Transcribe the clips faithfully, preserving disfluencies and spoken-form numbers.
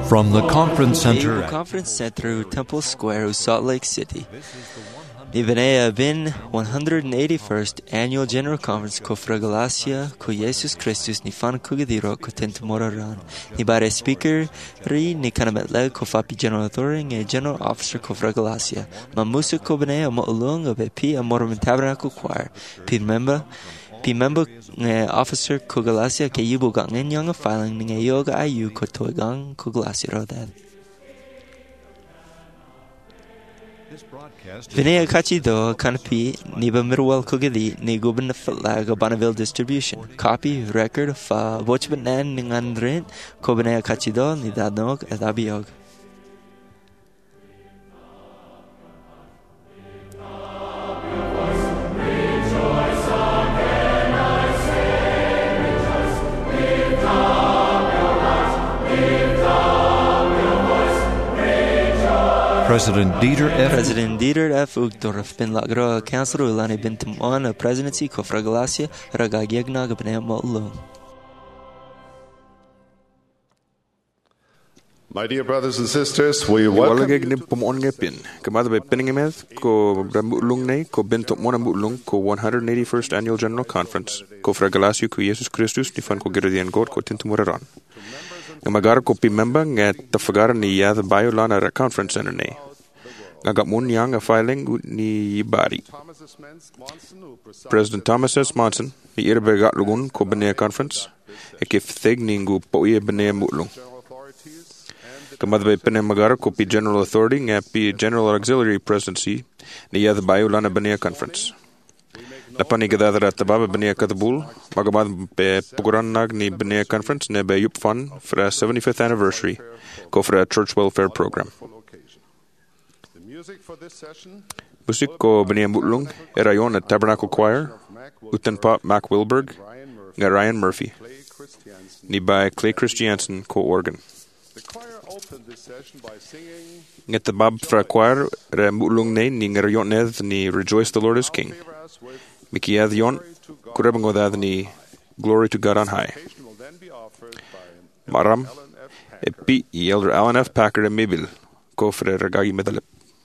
From the Conference Center at Conference Center, Temple Square, Salt Lake City. Ivenea bin one hundred eighty-first Annual General Conference ko Fragalasia ko Jesus Christus ni fan kugadiro ko tentumoraran. Ni bare speaker ri ni kanametleg ko fapi General Authority ni General Officer ko Fragalasia. Mamusa ko benea mo ulung of pi amorment tabernacle choir. Pi member Pi member ng officer ko Galacia ke yubo gang ng filing ng yoga ayu ko toigang ko Galacia rodad. Vinaya kachi do kanapi ni ba mirwal ko gali ni guban na flag Bonneville Distribution. Copy record fa bochbanan ng andren ko vinaya kachi do ni dadnog at abiyog. President Dieter F. President Dieter F. Uchtdorf bin lagro Councilor Ulani bin Timon Presidency ko Fragalasia ragagyagna gabne mo. My dear brothers and sisters, we welcome you to ko one hundred eighty-first Annual General Conference ko Fragalasia ko Jesus Christus ni fan ko gerdian god ko tintumoraran. Ngamagar ko pi member nga tafagar ni yad bayolan at conference center ni. Ngagamun yang a filing ni Yibari. President Thomas S. Monson ni irbegat lugun ko bene conference ekif theg ningu po ye bene mulung. Kamadbe pene magar ko pi General Authority nga pi General Auxiliary Presidency ni yad bayolan a bene conference. Napani gadadara tababa benia kadabul magabad be puguran nag ni benia conference ne be yup fun for a seventy-fifth anniversary ko for a church welfare program. Musik ko benia mutlung erayon at Tabernacle Choir uten pop Mac Wilberg nga Ryan Murphy ni by Clay Christiansen ko organ. Nget the bab for a choir re mutlung ne ni ngerayon ned ni Rejoice the Lord is King. Mikiad yon kurebangodad ni Glory to God on High. Maram epi Elder Alan F. Packard and Mibil kofre ragagi medalep.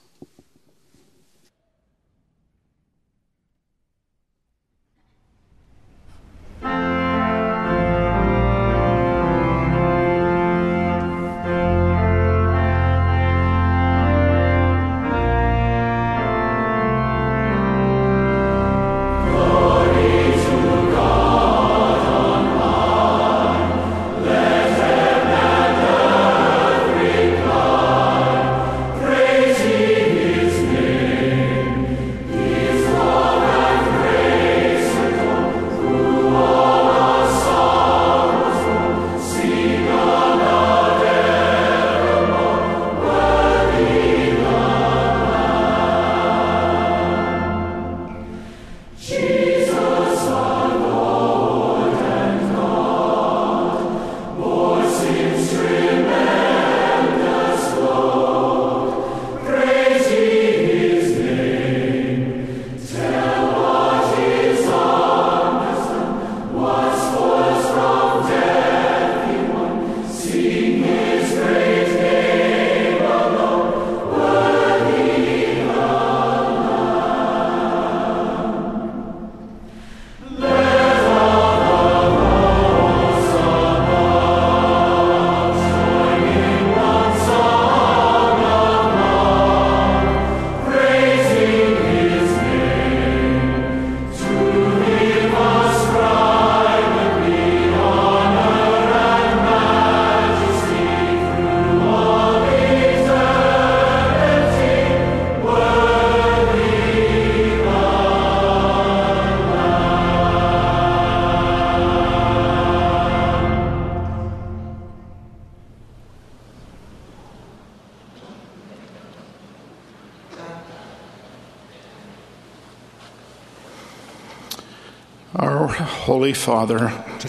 Our Holy Father,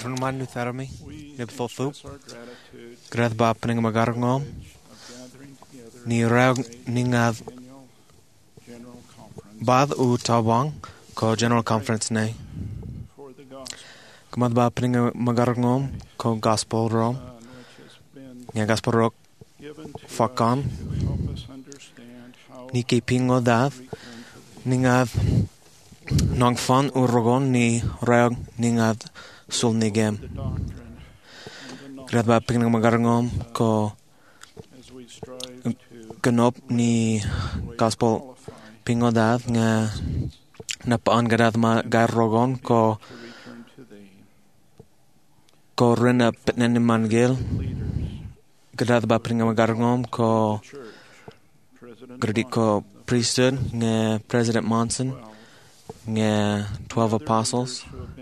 Grad ba pening magarngom ni rag ningad bad u tabang ko General Conference ne Kamad ba pening magarngom ko Gospel rom ni Gospel rock fakam ni ke pingo dav ningav nong fan urogon ni rag ningav sul nigem grad ba pingang magarngom ko ganop ni gospel pingo dav nga napaan gadad ma garrogon ko ko rena petnen mangel gadad ba pingang magarngom ko gradi ko priesthood nga President Monson nga twelve apostles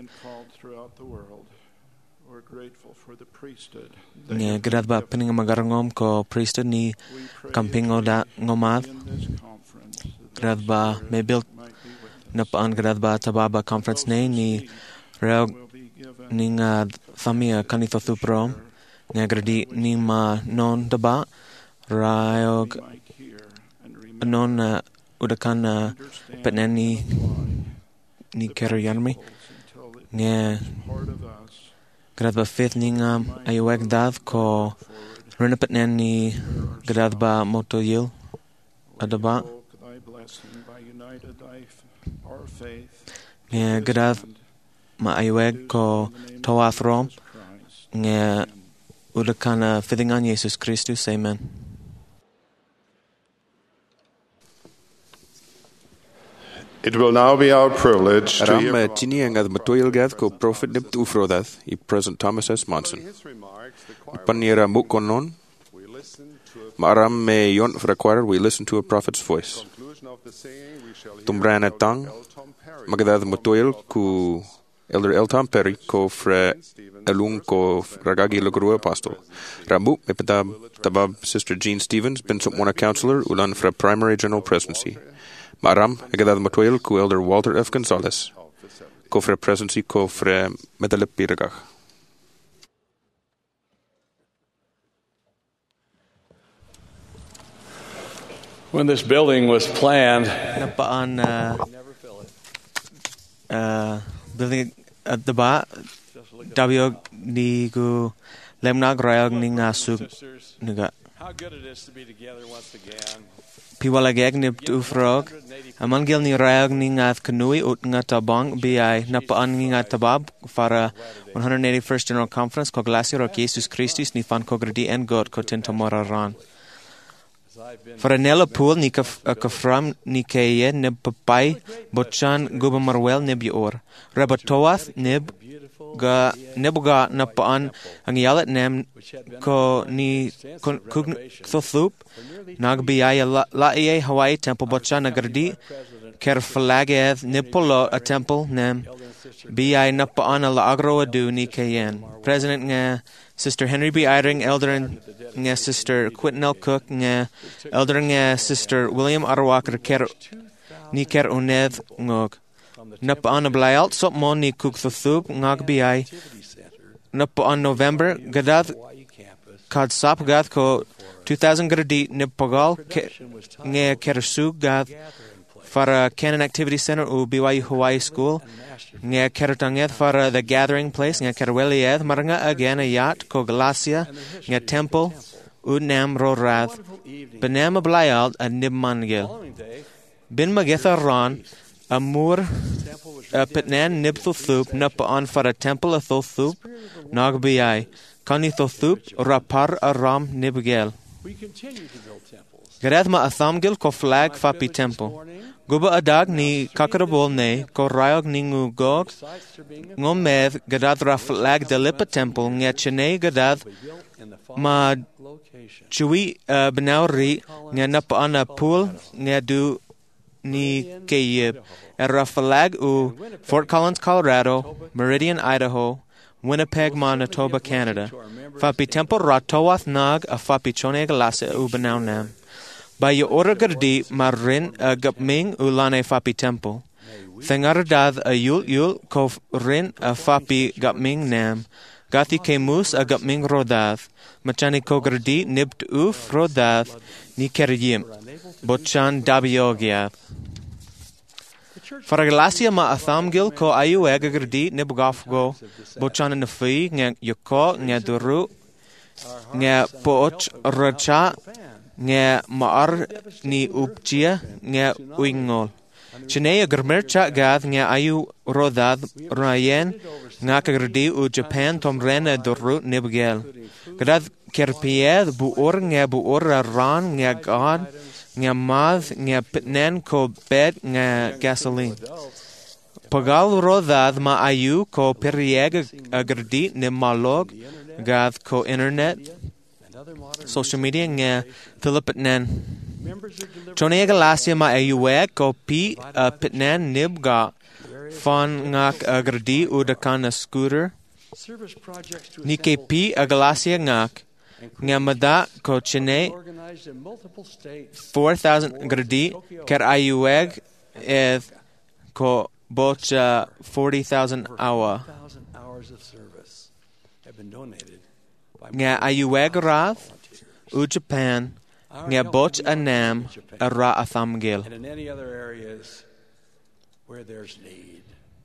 nga gadad ba pingang magarngom ko priesthood ni kampingo da ngomad gadad ba may built napaan gadad ba tababa conference na ni reog ning uh, famia kanito thuprom nga gradi ni ma non daba rayog non uh, udakan uh, petnani ni kerayanmi nga gadad ba fifth ning um, ayuwag dav ko rena petnani gadad ba motoyil adaba nga gadad maayuwag ko tawathrom nga udakana fithingan Jesus Christus. Amen. It will now be our privilege to Ram hear tini ang ad matoyilgad ko Prophet Nipt Ufrodad i President Thomas S. Monson. Panira mukonon maaram me yon fraquar we listen to a prophet's voice. Tumbrana tang magadad matoyil ku Elder L. Tom Perry ko fra elung ko ragagi logru apostle. Rambu me petab tabab Sister Jean Stevens ben sumwana counselor ulan fra primary general presidency. Maaram agadad matoyil ku Elder Walter F. Gonzalez ko fra presidency ko fra medalip piragach. When this building was planned, napaan uh, uh, building at the ba dabiog ni ku lemnag rayog ni ngasug niga how good it is to be together once again. Piwalageg ni ufrog amangil ni rayog ni ngat kanui ut ngatabang bi napaan ni ngatabab para one hundred eighty-first General Conference ko glacier o Jesus Christus ni fan ko gradi en god ko tintomoraran. Para nela pool ni kafram ni keye nib papai bochan guba marwel nib yor. Rabatoath nib ga nebuga napaan ang yalat nem ko ni kugn thothup nagbiyaya laiye Hawaii temple bochan nagardi ker flageth nipolo a temple nem biyay napaan ala agro adu ni kayen. President nga Sister Henry B. Eyring, Elder nga Sister Quinton L. Cook, nga Elder nga Sister William Arwakar ker ni ker uned ngog. Napaan ablayalt sop mo ni Cook Thuthub ngag biyay. Napaan November gadad kad sap gad ko two thousand gradi nipagal nga kersug gad para Canon Activity Center u B Y U Hawaii School nga keratangeth para the gathering place nga kerwelieth maranga again a yacht ko glacia nga temple u nam rorath benam ablayalt a nibmangel bin magetha ron amur petnan nibthup napaan para temple athup nagbiai kani thup rapar aram nibgel Gareth ma athamgil ko flag fapi temple Guba adag ni kakarabol ne ko rayog ni ngugog ngometh gadad ra flag de lipa temple nga chene gadad ma chui uh, benawri nga napaan na pool nga du ni kayib era flag u Fort Collins, Colorado, Meridian, Idaho, Winnipeg, Manitoba, Canada. Fapi temple ra towath nag a fapi chone galasa u benaw nam. By your order gardi marin a gapming ulane fapi temple. Thangaradad a yul yul kof rin a fapi gapming nam. Gathi kemus a gapming rodath. Machani ko gardi nibt uf rodath ni keryim. Bochan dabiogiath. Faraglasia ma athamgil ko ayu ega gardi nibgafgo. Bochan nafi nga yoko nga duru. nga poch racha nga maar ni upchia nga uingol. Chinea gmercha gath nga ayu rodad rayen nga kagrdi u Japan tom rena doru nibgel. Grad kerpied bu or nga bu or ran nga god nga math nga pitnen ko bed nga gasoline. Pagal rodad ma ayu ko perieg agrdi ni malog gath ko internet social media nga Philipitnen. Chonea galasia ma ayuwe ko pi uh, pitnen nib ga fan ngak agrdi udakan na scooter. Nike pi a galasia ngak nga mada ko chine four thousand agrdi ker ayuweg eth ko bocha forty thousand awa. Nga ayuweg rath u Japan nga boch anam a ra athamgil. And in any other areas where there's need.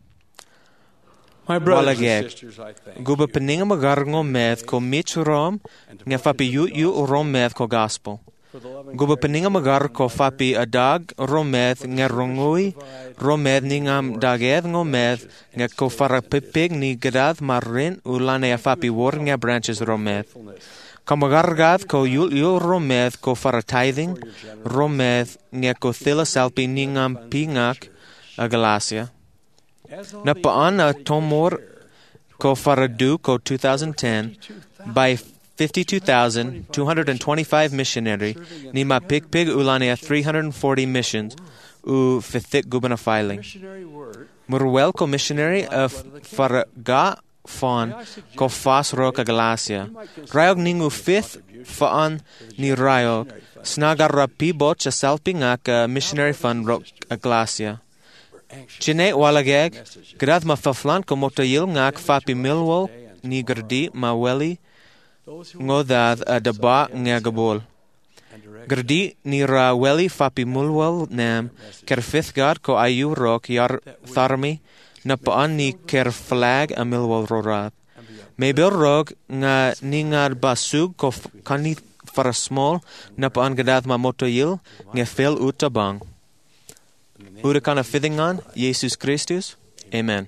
My brothers and sisters, I thank Guba you. peninga magarngo meth ko mich rom nga fapi yu yu rom meth ko gospel. Guba peninga magar ko fapi adag rom meth nga rongui rom meth ningam dageth ngo meth nga ko fara pipig ni gadad marin ulane a fapi war nga branches rom meth. Kamagargath ko yul yul rometh ko fara tithing, rometh nga ko thila salpi ningam pingak a galasia. Napaan a tomor ko fara du ko twenty ten by fifty-two thousand two hundred twenty-five missionary ni ma pig pig ulania three hundred forty missions u fithik gubana filing. Murwel ko missionary of fara ga fan ko fas ro ka galasia. Rayog ningu fifth faan ni rayog snagar rapi boch a salping ka missionary fund ro a galasia. Chine walageg grad ma faflan ko motoyil ngak fapi milwol ni grdi ma weli ngodad a daba nga gabol. Grdi ni ra weli fapi mulwol nam ker fifth god ko ayu rok yar tharmi na paan ni ker flag a milwal rorat. May bil rog nga ningar basug ko kanit para small na paan gadad ma motoyil nga fel utabang. Uda kana fithingan, Jesus Christus. Amen.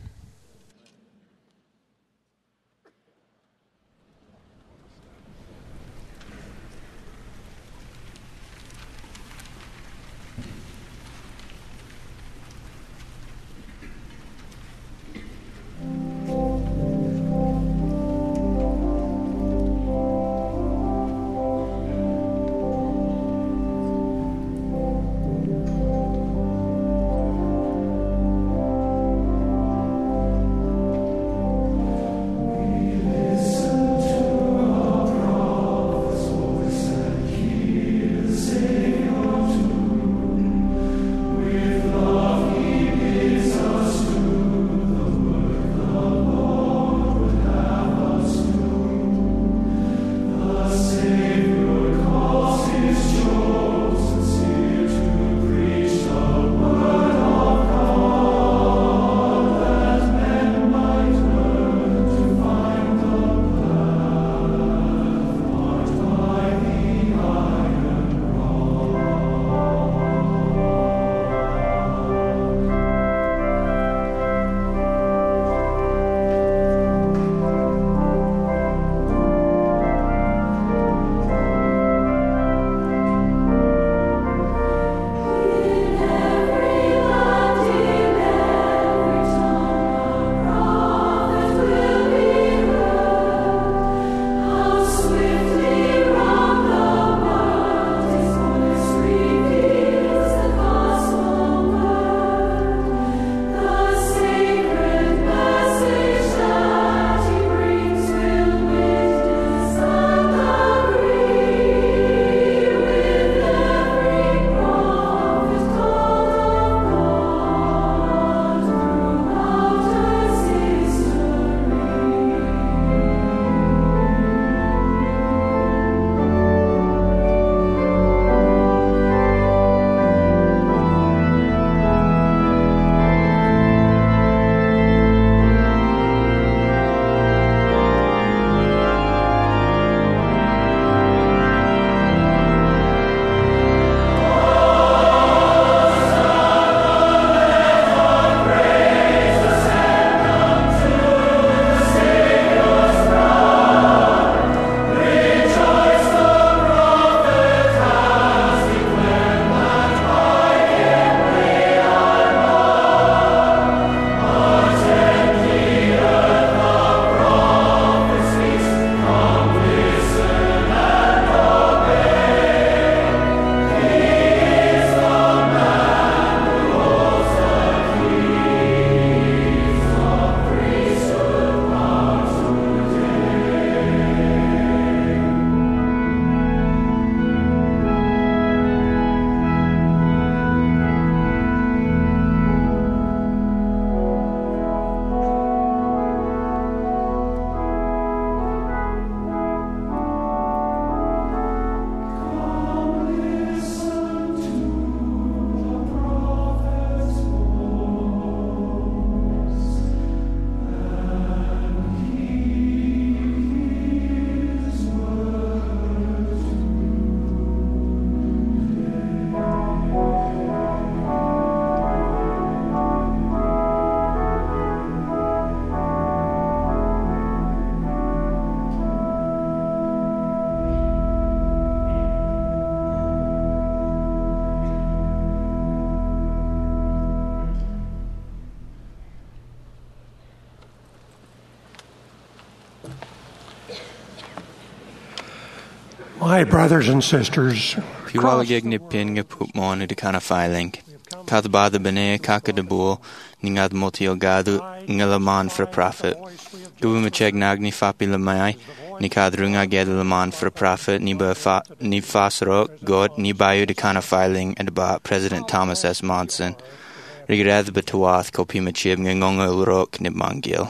My brothers and sisters, Piwalagig ni pin nga pupmon ni kana filing. Kadbada bene kaka de bull ni ngad motio gadu ngalaman for prophet. Gubumacheg nagni fapi lamai ni kadrunga ged laman for prophet ni ba fa ni fasro god ni bayu de kana filing and ba President Thomas S. Monson. Rigred betuath kopimachib ngonga urok ni mangil.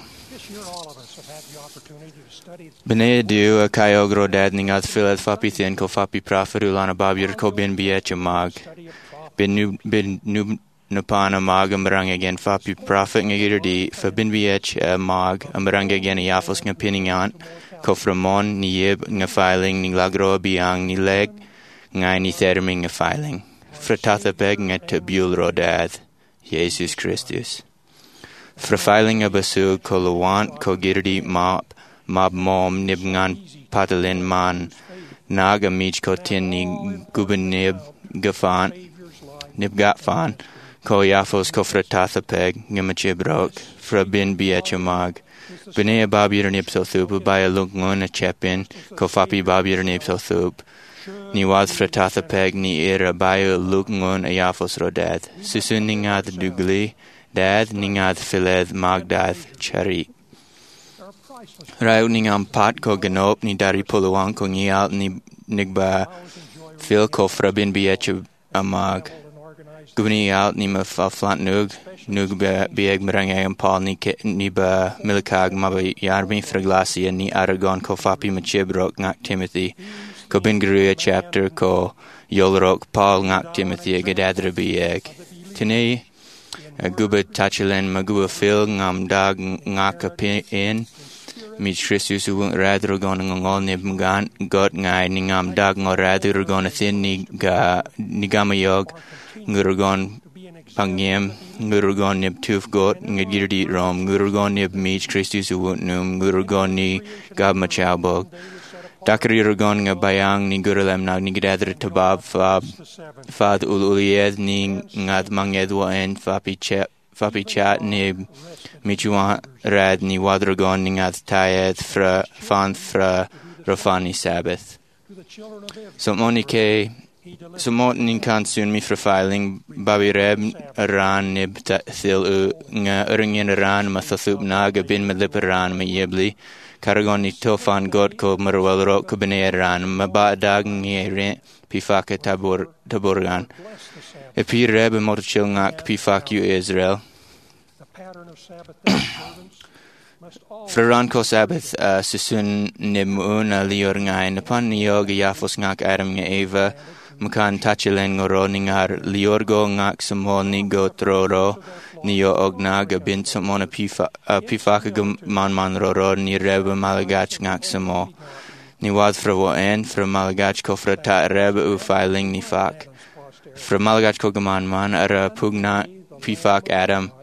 Bene du a kayogro dad ning ad filet fapi thin ko fapi prophet ulana babir ko bin biet mag. Bin nu bin nu napana mag amrang again fapi prophet ngir di fa bin biet mag amrang again yafos ng piningan ko framon ni yeb ng filing ni lagro biang ni leg ngay ni therming ng filing. Fratata peg ng tabul rodad. Jesus Christus. Fra filing a basu ko lawant ko girdi map mab mom nib ngan patalin man naga mich ko tin ni guben nib gafan nib gatfan ko yafos ko fra tathapeg ngamachibrok fra bin biechamag bene babir nib so thup by a lungun a chepin ko fapi babir nib so thup ni was fra tathapeg ni era by a lungun a yafos rodad susun ningad dugli dad ningad filed magdad chari Rau ning am pat ko ganop ni dari puluang ko ngial ni nigba fil ko frabin biech amag. Gubni out ni ma fa flant nug nug be bieg merang am paul ni ke ni ba milikag ma ba yarmi fraglasia ni Aragon ko fapi machibrok ngak Timothy ko bin gruya chapter ko yolrok paul ngak Timothy gadadra bieg. Tini guba tachilen maguba fil ngam dag ngak in Mich Christus won't rather go on all nibgan got ngai ningam dag no rather go on thin ni ga nigamayog ngurgon pangyem ngurgon nib tooth got ngirdi rom ngurgon nib Mich Christus won't num ngurgon ni gab machabog Dakari urgon nga bayang ni gurulem nag ni gadadra tabab fab fad ululiyed ni ngad mangyedwa en fapi chep fapi chat ni michuan rad ni wadragon ni ngad tayed fra fan fra rafani sabbath. So monike so mot nin kan sun mi fra filing babi reb ran nib thil u nga uringin ran mathathup naga bin meliparan ma yebli karagon ni tofan god ko marwal ro ko bene ran ma ba dag ni re pifaka tabur taburgan epi reb motochil ngak pifak you Israel Fraran ko Sabbath uh, susun nimun a lior ngai napan niyog yafos ngak Adam nga Eva makan tachilen ngoro ningar liorgo ngak samol ni go troro niyo ognag bin samon a pifa a pifaka man man roro ni reba malagach ngak samo ni wad fra wo en fra malagach ko fra ta reba u filing ni fak fra malagach ko gaman man ara pugna pifak Adam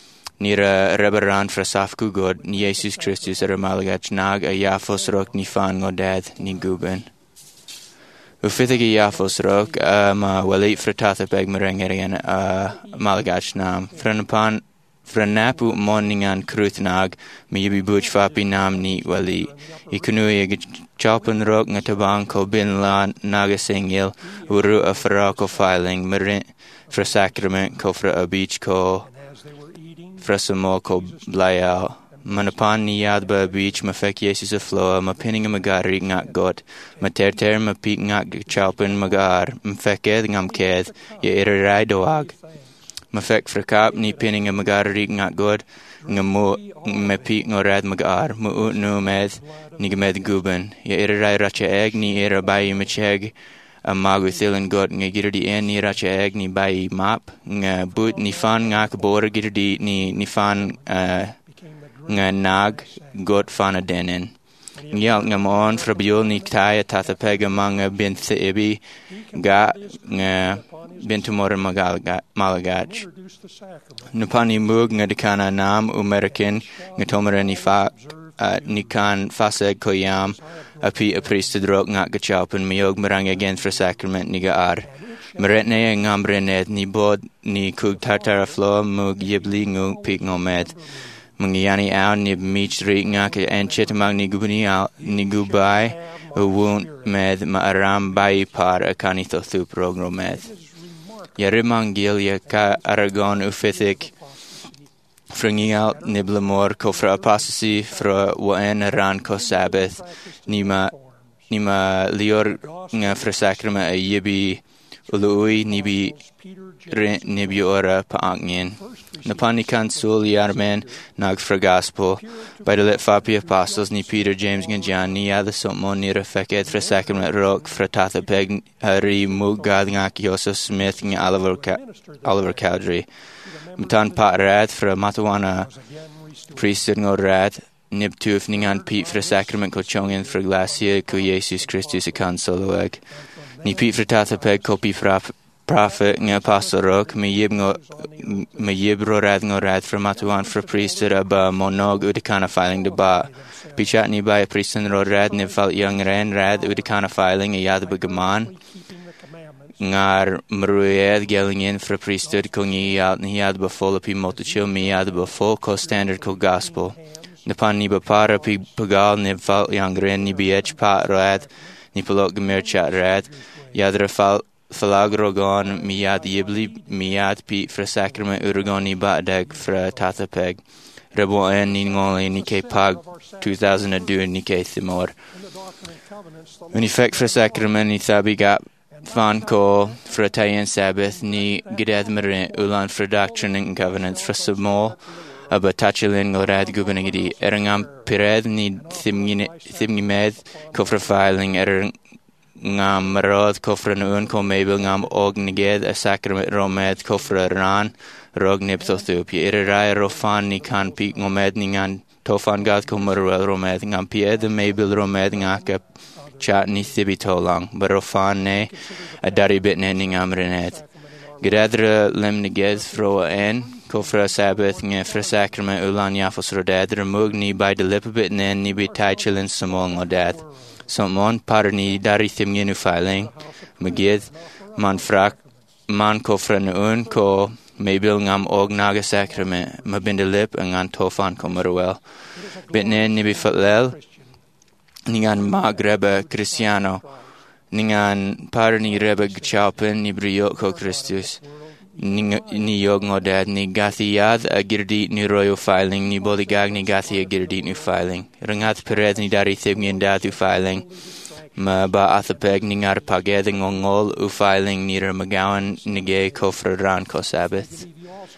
Nira reberan fra safku god ni Jesus Christus er malagach nag a yafos rok ni fan godad ni guben. Ufithig a yafos rok a ma walit fra tathapeg merengerian a malagach nam. Franapan franapu moningan kruth nag mi yibi buch fapi nam ni wali. Ikunui a chalpan rok nga tabang ko bin la naga singil uru a farako filing merin fra sacrament ko fra a beach ko Frasamo ko blayal. Manapan ni yadba beach mafek Jesus a floa mapining magari ngak got materter mapik ngak chalpin magar mfeked ngam ked ye irarai doag mafek frakap ni pining magari ngak got ngamu mapik ngorad magar mu no med ni gemed guben ye irarai racha egg ni ira bayi macheg a magu thilen got nga girdi en ni racha egg ni bayi map nga but ni fan ngak bor girdi ni ni fan uh, nga nag got fan adenen ngyal nga mon frabiol ni taya tathapega manga bin thibi ga nga bin tumor malagach nupani mug nga dikana nam umerican nga tomara ni fa uh, ni kan faseg koyam api a priest drok ngak gachalpan miog marang again for sacrament ni gaar meretne ngamrenet ni bod ni kug tartara flo mug yibli ngung pik ngomet Mangiani out nib meech ri ngak en chitamang ni gubani out ni gubai uwunt med ma aram bai par akani to thu progro med. Yarimangil ya ka Aragon ufithik fringing out niblamor ko fra apostasy fra waen aran ko Sabbath nima nima lior nga fra sacrament a yibi ului nibi nibi ora paangin. Napani kansul yarmen nag fra gospel by the lit fapi apostles ni Peter, James and John ni ada somon ni refeket fra sacrament rock fra tatha peg hari mugad ngak Joseph Smith ng Oliver Ca- Oliver Cowdery. Matan pat rad fra Matawana priesthood ngo rad nib tuf ningan Pete fra sacrament ko chongin fra glacia ko Jesus Christus a consoloeg. Ni Pete fra tatha peg ko pi fra prophet ng apostle rock me yib ngo me yib ro rad ngo rad fra Matuan fra priesthood aba monog udikana filing de ba. Pichat ni ba priesthood ro rad nib fal young ren rad udikana filing a yad bagaman. Ngar mrued gelling in fra priesthood ko ngi out ni yad ba full pi motucho mi yad ba full ko standard ko gospel. Napan ni ba para pi pagal nib fal young ren ni biech pat rad ni palok gemer chat rad yadra fal Falagrogon miad yibli miad pi fra sacrament uragoni batdag fra tatapeg. Rebo en ni ngoli ni ke pag two thousand adu ni ke thimor. Unifek fra sacrament ni thabi gap fan ko fra tayen Sabbath ni gidad marin ulan fra doctrine and covenants fra small aba tachilin ngorad gubanagidi erangam pired ni thimni med ko fra filing erang ngam marod kofra nuun ko mabel ngam og niged a sacrament romed kofra ran rog nipto thup ye rai rofan ni kan pi ngomed ningan tofan gad ko marwel romed ngam pi ed mabel romed ngaka chat ni thibi tolang barofan ne a dari bit ne ningam renet gradra lem niged fro en kofra Sabbath nge fra sacrament ulan yafos rodad remug ni by the lip bit nen ni bi tachilin samong odad Somon par ni dari thimgenu filing magid man frak man ko fran un ko maybil ngam og naga sacrament mabinde lip ngan tofan ko marwel bitnen ni bi fatlel ningan magreba cristiano ningan par ni reba gchaupen ni brio ko Christus ni yog ngodad ni gathiyad a girdi ni royo filing ni bodigag ni gathi a girdi ni filing rangat pered ni dari thibngin datu filing ma ba athapeg ni ngar paged ngongol u filing ni ramagawan ni ge kofra ran ko Sabbath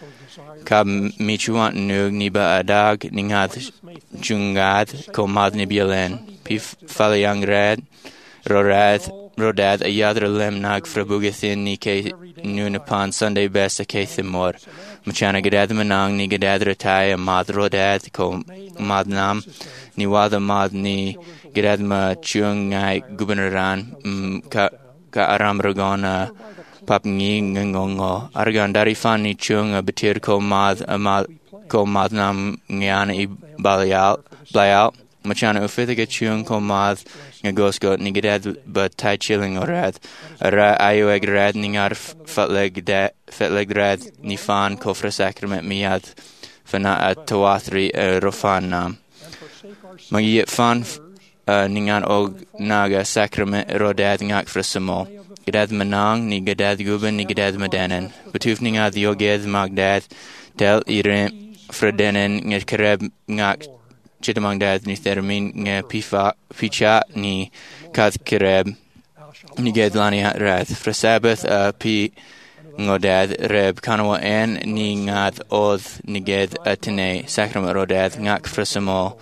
kab michuant nug ni ba adag ni ngat jungad ko mad ni bielen pif falayang rad rorad rodad a yadra lem nag frabugathin ni ke noon upon Sunday best a ke thimor machana gadad manang ni gadadra tai a mad rodad ko madnam ni wada mad ni gadad ma chung ngai gubernaran ka ka aram ragona papngi ngongo argan dari fan ni chung a betir ko mad a mad ko madnam ngiana i balayal blayal machana ufithiga chung ko mad nga gosgot ni gadad ba tai chilling orad ara ayo eg rad ni ngar fatleg da fatleg rad ni fan ko fra sacrament miad fana at tawathri rofan nam magi fan ni ngan og naga sacrament rodad ngak fra samo gadad manang ni gadad guben ni gadad madanen betuf ni ngad yoged magdad del iren fredenen ngat kareb ngak Chitamang dad ni thermin nga pifa picha ni kad kireb ni gedlani rad fra Sabbath a pi ngodad reb kanwa en ni ngad od ni ged atene sacrament rodad ngak fra samo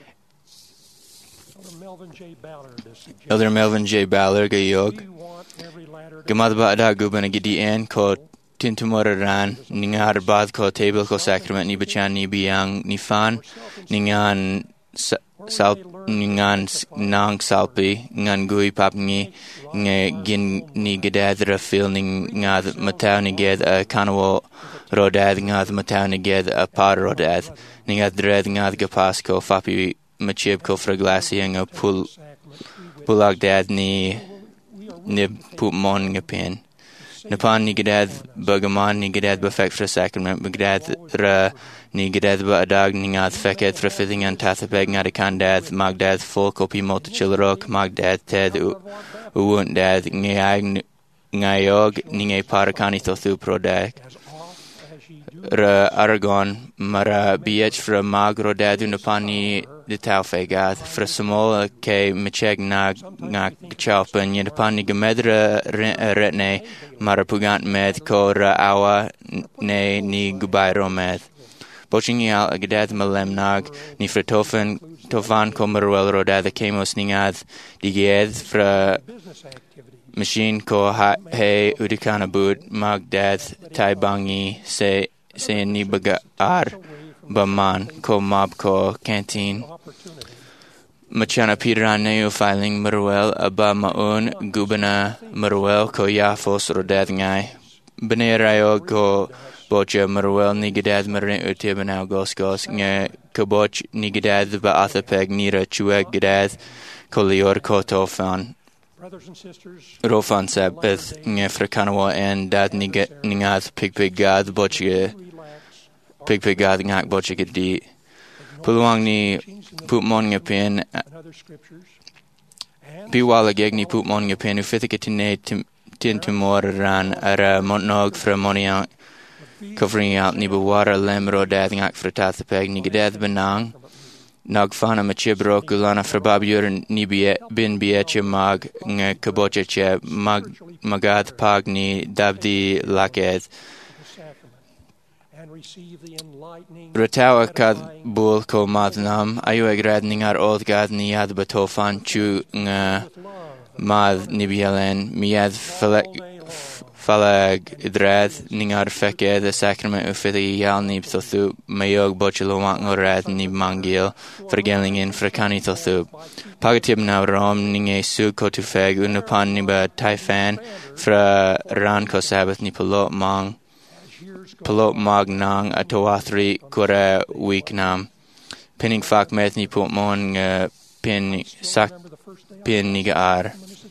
Elder Melvin J. Ballard gayog gamad ba da guban gidi en ko tintumoran ningar bad ko table ko sacrament ni bachan ni biang ni fan ningan sal ningan nang salpi ngan gui papngi nge gin ni gadadra fil ning ngad mataw ni ged a kanwo rodad ngad mataw ni ged a par rodad ningad dred ngad gapasko fapi machib ko fraglasia nga pul pulag dad ni nib pup mon ngapin Napan ni gadad bagaman ni gadad ba fek fra sacrament bagdad ra ni gadad ba adag ni ngad feket fra fithing an tathapeg ngad akandad magdad full copy multi chilrok magdad ted uwunt dad ngayag ngayog ni ngay parakani thothu prodak ra Aragon mara biech fra magro dadu napani de taufegad fra samola ke micheg na na chaupen yedapani gemedra retne mara pugant med ko ra awa ne ni gubairo med boching al agdad malem nag ni fratofen tofan komerwel rodada kemos ningad diged fra machine ko ha he udikana boot magdad taibangi se se ni baga ar baman ko mab ko canteen machana piran neo filing merwel aba maun gubana merwel ko yafos rodad ngai benerayo ko bocha merwel ni gadad merin utibana goskos nge koboch ni gadad ba athapeg nira chue gadad ko lior ko tofan Rofan sabeth nge frakanawa en dad niga ningad pig pig gad bochige pig pig gad ngak bochige di pulwang ni putmon nge pen biwala geg ni putmon nge pen ufithike tine tin tumor ran ara montnog fra moniang covering out ni bewara lemro dad ngak fratathapeg ni gadad benang Nagfana machibro kulana frababur ni bin bieche mag nge kaboche mag magad pagni dabdi laked Ratawa kad bul ko madnam ayu agrad ningar oldgad niad batofan chu nga mad nibialen miad falak falag idrad ningar feke the sacrament ufidi yal nib thothu mayog bochelo ngorad nib mangil vergeling in frakani thothu pagatib na rom ninge su kotufeg unapan niba taifan fra ran ko sabbath ni pilot mang pilot mag nang atowathri kura weeknam pinning fak meth ni putmon uh, pin sak pin niga ar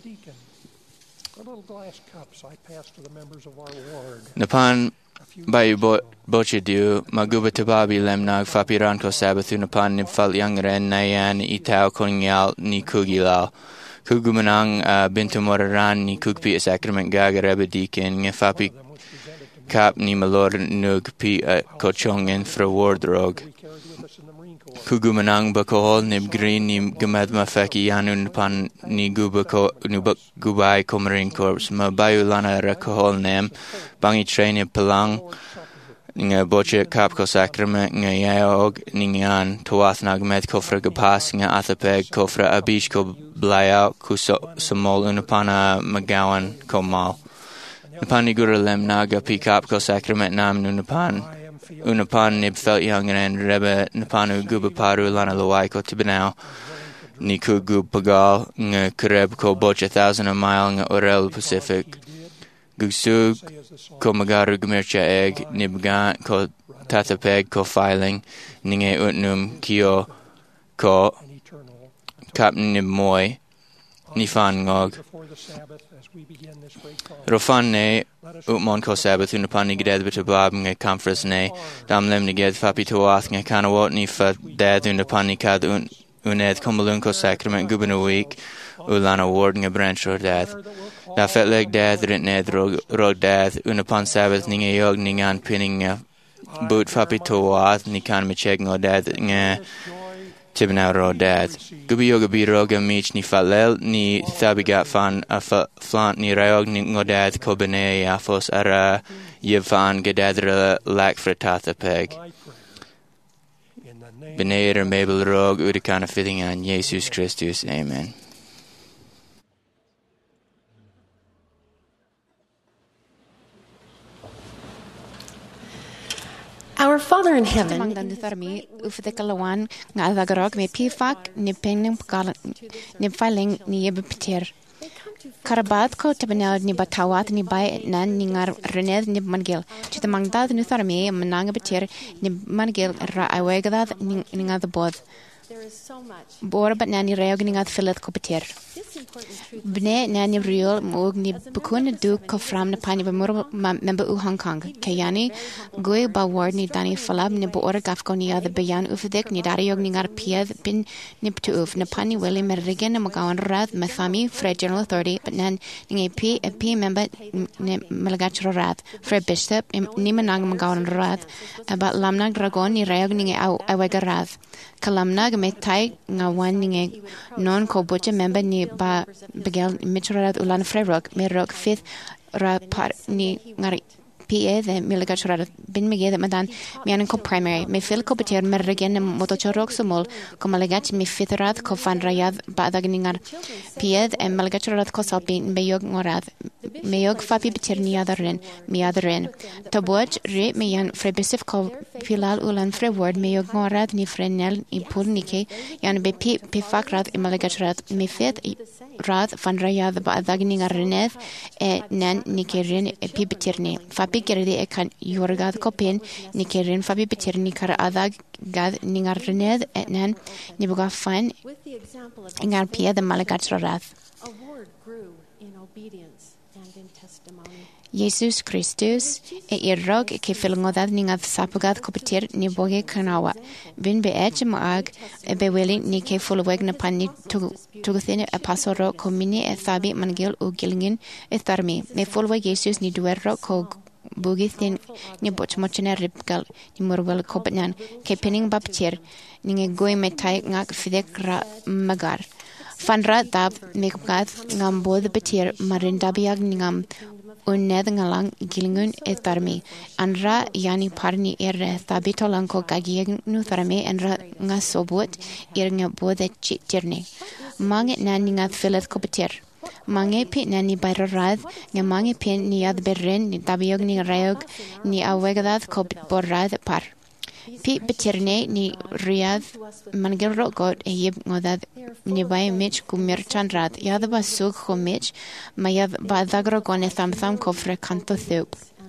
Napan bayu boche du maguba tababi lemnag fapiran ko sabathu napan nibfal yangren nayan itao kongyal ni kugilal kugumanang uh, bintumoraran ni kugpi sacrament gagareba dikin nge fapi kap ni malor nug pi uh, kochongen fra wardrog Kugumanang bakohol nib green ni gamadma feki yanun pan ni gubako nubak gubai komarin corps ma bayu lana rakohol nem bangi train pelang nga boche kapko sacrament nga yaog ningan towath nagmed kofra gapas nga athapeg kofra abish ko blaya kuso samol unapana magawan komal napani gura lem naga pi kapko sacrament nam nunapan Unapan nib felt young and rebe napanu guba paru lana lawai ko tibinao ni ku gub pagal nga kareb ko boch a thousand a mile nga orel Pacific gugsug ko magaru gumircha egg nibga ko tatapeg ko filing ninge utnum kio ko kap nib moy ni fan ngog Rofan ne utmon ko sabbath unapan ni gadad bitabab nga conference ne dam lem ni ged fapi toath nga kanawot ni fa dad unapan ni kad un uned komalun ko sacrament gubin a week ulana ward nga branch or dad da fet leg dad rit ned rog rog dad unapan sabbath ni nga yog ni ngan pinning nga boot fapi toath ni kan micheg ngo dad nga Tibna ro dad. Gubi yoga bi roga mich ni falel ni thabigat fan a flant ni rayog ni ngodad ko bene afos ara yevan gadadra lak fratata peg. Bene er mabel rog udikana fitting an Jesus Christus. Amen. Our Father in heaven, Mangdanutharmi, Ufdekalawan, Ngalvagarog, may pifak, Nipening Nifiling, Niebipiter. Karabat ko tabanel ni batawat ni bay nan ningar rened ni mangil. Chita mangdad nutharmi, Mananga Bitir, ni mangil ra awegad ninga the bod. Bor but nani reog ning at fillet kopeter. Bne nani real moog ni bukun du ko fram na pani ba mur member u Hong Kong. Kayani goy ba ward ni dani falab ni bo or gafko ni ad bayan ufdik ni dariog ning ar pied bin nip to uf na pani weli merrigan na magawan rad mathami Fred General Authority but nan ning a p a p member ni malagachro rad Fred Bishop ni manang magawan rad about lamnag dragon ni reog ning au awega rad. Kalamnag me tai nga wan ning non ko boche member ni ba begel mitrad ulan frerok me rok fifth ra par ni ngari P A the milagachra bin mege the madan mian ko primary me fil ko beter mergen motochorok sumol ko malagach me fitrat ko fan rayad badagningar P A the malagachra ko salpin be yog ngorad me yog fapi beterni adaren mi adaren to boch re me yan frebisif ko filal ulan freword me yog ngorad ni frenel i purnike yan be pi pi fakrat malagachra me fit rad fan rayad badagningar renet e nan nikerin e pi beterni fapi gerði e kan jorgað kopin ni kerin fabi beter ni kar adag gad ningar rened enen ni buga fan ingar pia de malagachra rath Jesus Christus e irrog ke filngodad ningad sapugad kopetir ni boge kanawa bin be ech maag e be weli ni ke fulweg na panni tuguthine e pasoro komini e thabi mangil u gilngin e tharmi me fulweg Jesus ni duerro ko bugithin ni boch mochina ripgal ni murwal kopnan ke pening baptir ni goy metai ngak fidek ra magar fanra dab mekgat ngam bod betir marinda biag ngam unned ngalang gilngun e tarmi anra yani parni er tabitolan ko gagieg nu tarmi anra nga sobot er nga bod chitirni mange nani nga filet kopetir mange pi nani bayrad nga mange pen ni ad berren ni tabiog ni rayog ni awegdad ko borrad par pi betirne ni riad mangel ro god e yeb ngodad ni bay mich kumir chanrat yad ba sug khomich mayad ba dagro gone tham tham ko frekanto thup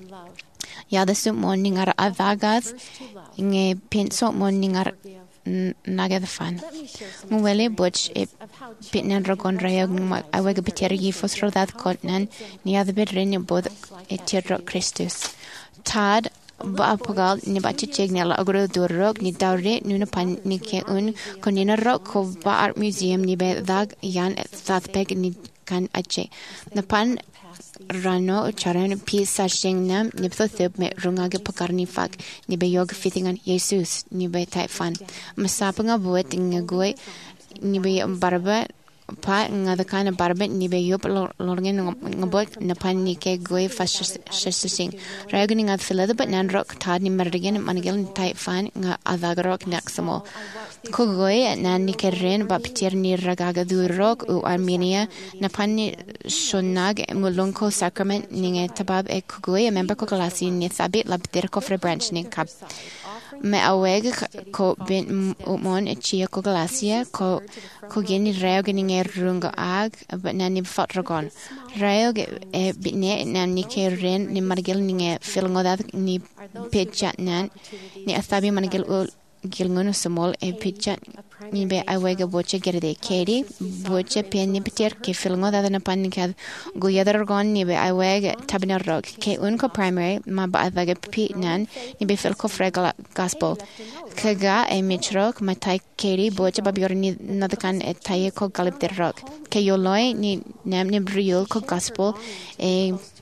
yad su morning ar adagas nge penso morning ar nagad fan muwele boch e pitnan rogon rayog aweg beteri fosro dat kotnan ni ad berren bod e tirro Christus tad ba apagal ni bachi chegnela agro durrok ni daure nuna pan ni ke un konina rok ko ba art museum ni be dag yan thatpeg ni kan ache na pan rano charan pi sashing nam ni pthothep me rungage pakarni fak ni be yog fittingan Jesus ni be type fan masapanga buet ngagoi ni be barba pa nga the kind of barbe ni be yop lorgen ngabot na pan ni ke goy fashising ragging at filada but nan rock tad ni mergen manigel type fan nga adagrok naxamo ko goy nan ni kerren ba piter ni ragaga du rock u armenia na pan ni shonag mulonko sacrament ni tabab e ko goy member ko klasi ni sabit labter ko fre branch ni kap me aweg ko bin umon e chia ko glacia ko ko geni reog ni runga ag but nani fotragon reog e bine nani ke ren ni margel ni filngodad ni pechat nan ni asabi margel gilngon small e pechat ni be aweg boche gerde kedi boche pen ni peter ke filngodad na panikad go yadar gon ni be aweg tabina rog ke un ko primary ma ba avage pi nan ni be fil ko fregala gospel kaga e mitrok matai kedi boche babiorni nadakan e taye ko galip der rog ke yoloi ni nam ni briol ko gospel e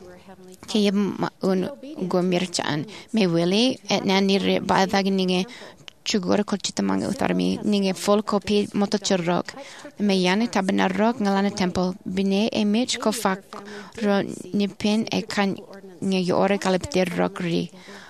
ke yem un go mirchan me wili et nan ni ba avage ni chugor ko chitamang utarmi ninge full copy motochorok me yani tabna rock ngalana temple bine e mich ko fak ro ni pen e kan nge yore kalipter rock ri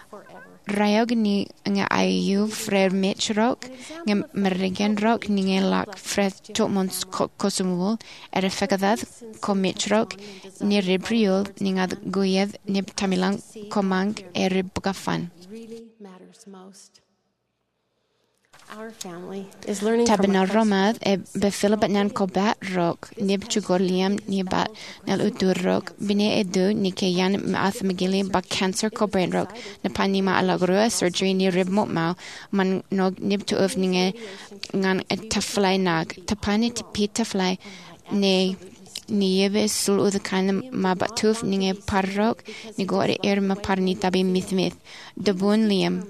rayog ni nga ayu frer mich rock nge mergen rock ninge lak fred chomons kosumul er fekadad ko mich rock ni rebriol ninga goyed ni tamilang komang er bugafan Tabana romad e be Philip nan ko bat rock nib chugoliam ni bat nal utur rock bine edu ni ke yan ath magili ba cancer ko brain rock na panima alagrua surgery ni rib mo mau man nog nib to ovninge ngan et tafly nag tapani ti pita fly ne ni yebe sul u the kind ma batuf ninge parrok ni go er ma parni tabi mithmith de bon liam